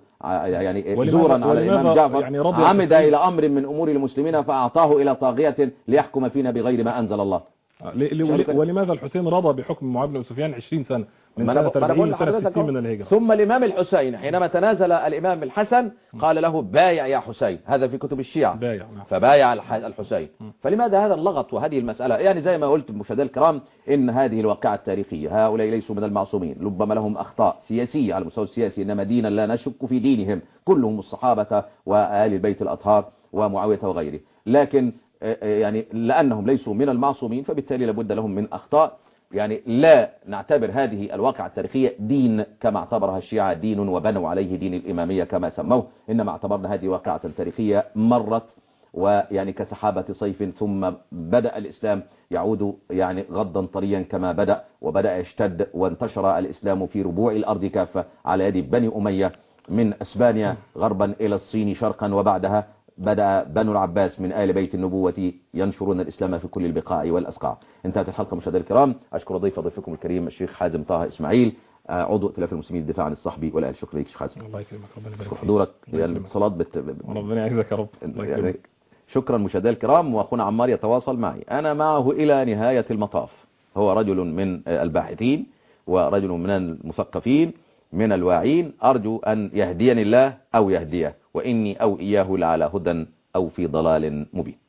[SPEAKER 1] يعني زورا على الإمام جعفر، يعني عمد إلى أمر من أمور المسلمين فأعطاه إلى طاغية ليحكم فينا بغير ما أنزل الله.
[SPEAKER 2] ولماذا الحسين رضى بحكم معاوية بن أبي سفيان عشرين سنة من سنة أربعين لسنة ستين من الهجرة؟
[SPEAKER 1] ثم الإمام الحسين حينما تنازل الإمام الحسن قال له بايع يا حسين، هذا في كتب الشيعة،
[SPEAKER 2] بايع.
[SPEAKER 1] فبايع الحسين. فلماذا هذا اللغط وهذه المسألة؟ يعني زي ما قلت مشاهدينا الكرام إن هذه الواقعة التاريخية هؤلاء ليسوا من المعصومين، ربما لهم أخطاء سياسية على المستوى السياسي، إنما دينا لا نشك في دينهم، كلهم الصحابة وآل البيت الأطهار ومعاوية وغيره. لكن يعني لأنهم ليسوا من المعصومين فبالتالي لابد لهم من أخطاء. يعني لا نعتبر هذه الواقعة التاريخية دين كما اعتبرها الشيعة دين وبنوا عليه دين الإمامية كما سموه، إنما اعتبرنا هذه واقعة تاريخية مرت ويعني كسحابة صيف ثم بدأ الإسلام يعود يعني غضا طريا كما بدأ، وبدأ يشتد وانتشر الإسلام في ربوع الأرض كافة على يد بني أمية من أسبانيا غربا إلى الصين شرقا، وبعدها بدأ بنو العباس من آل بيت النبوة ينشرون الإسلام في كل البقاع والأسقاع. انتهت الحلقة مشاهدينا الكرام، أشكر ضيف ضيفكم الكريم الشيخ حازم طه إسماعيل عضو ائتلاف المسلمين الدفاع عن الصحب والآل. شكرا لك شيخ حازم.
[SPEAKER 2] الله يكرمك، ربنا يبارك فيك.
[SPEAKER 1] حضورك يعني صلاة بت...
[SPEAKER 2] ربنا يعزك يا رب.
[SPEAKER 1] يعني شكرا مشاهدينا الكرام. واخونا عمار يتواصل معي، أنا معه إلى نهاية المطاف. هو رجل من الباحثين ورجل من المثقفين من الواعين، أرجو أن يهديني الله أو يهديه، وإني أو إياه لعلى هدى أو في ضلال مبين.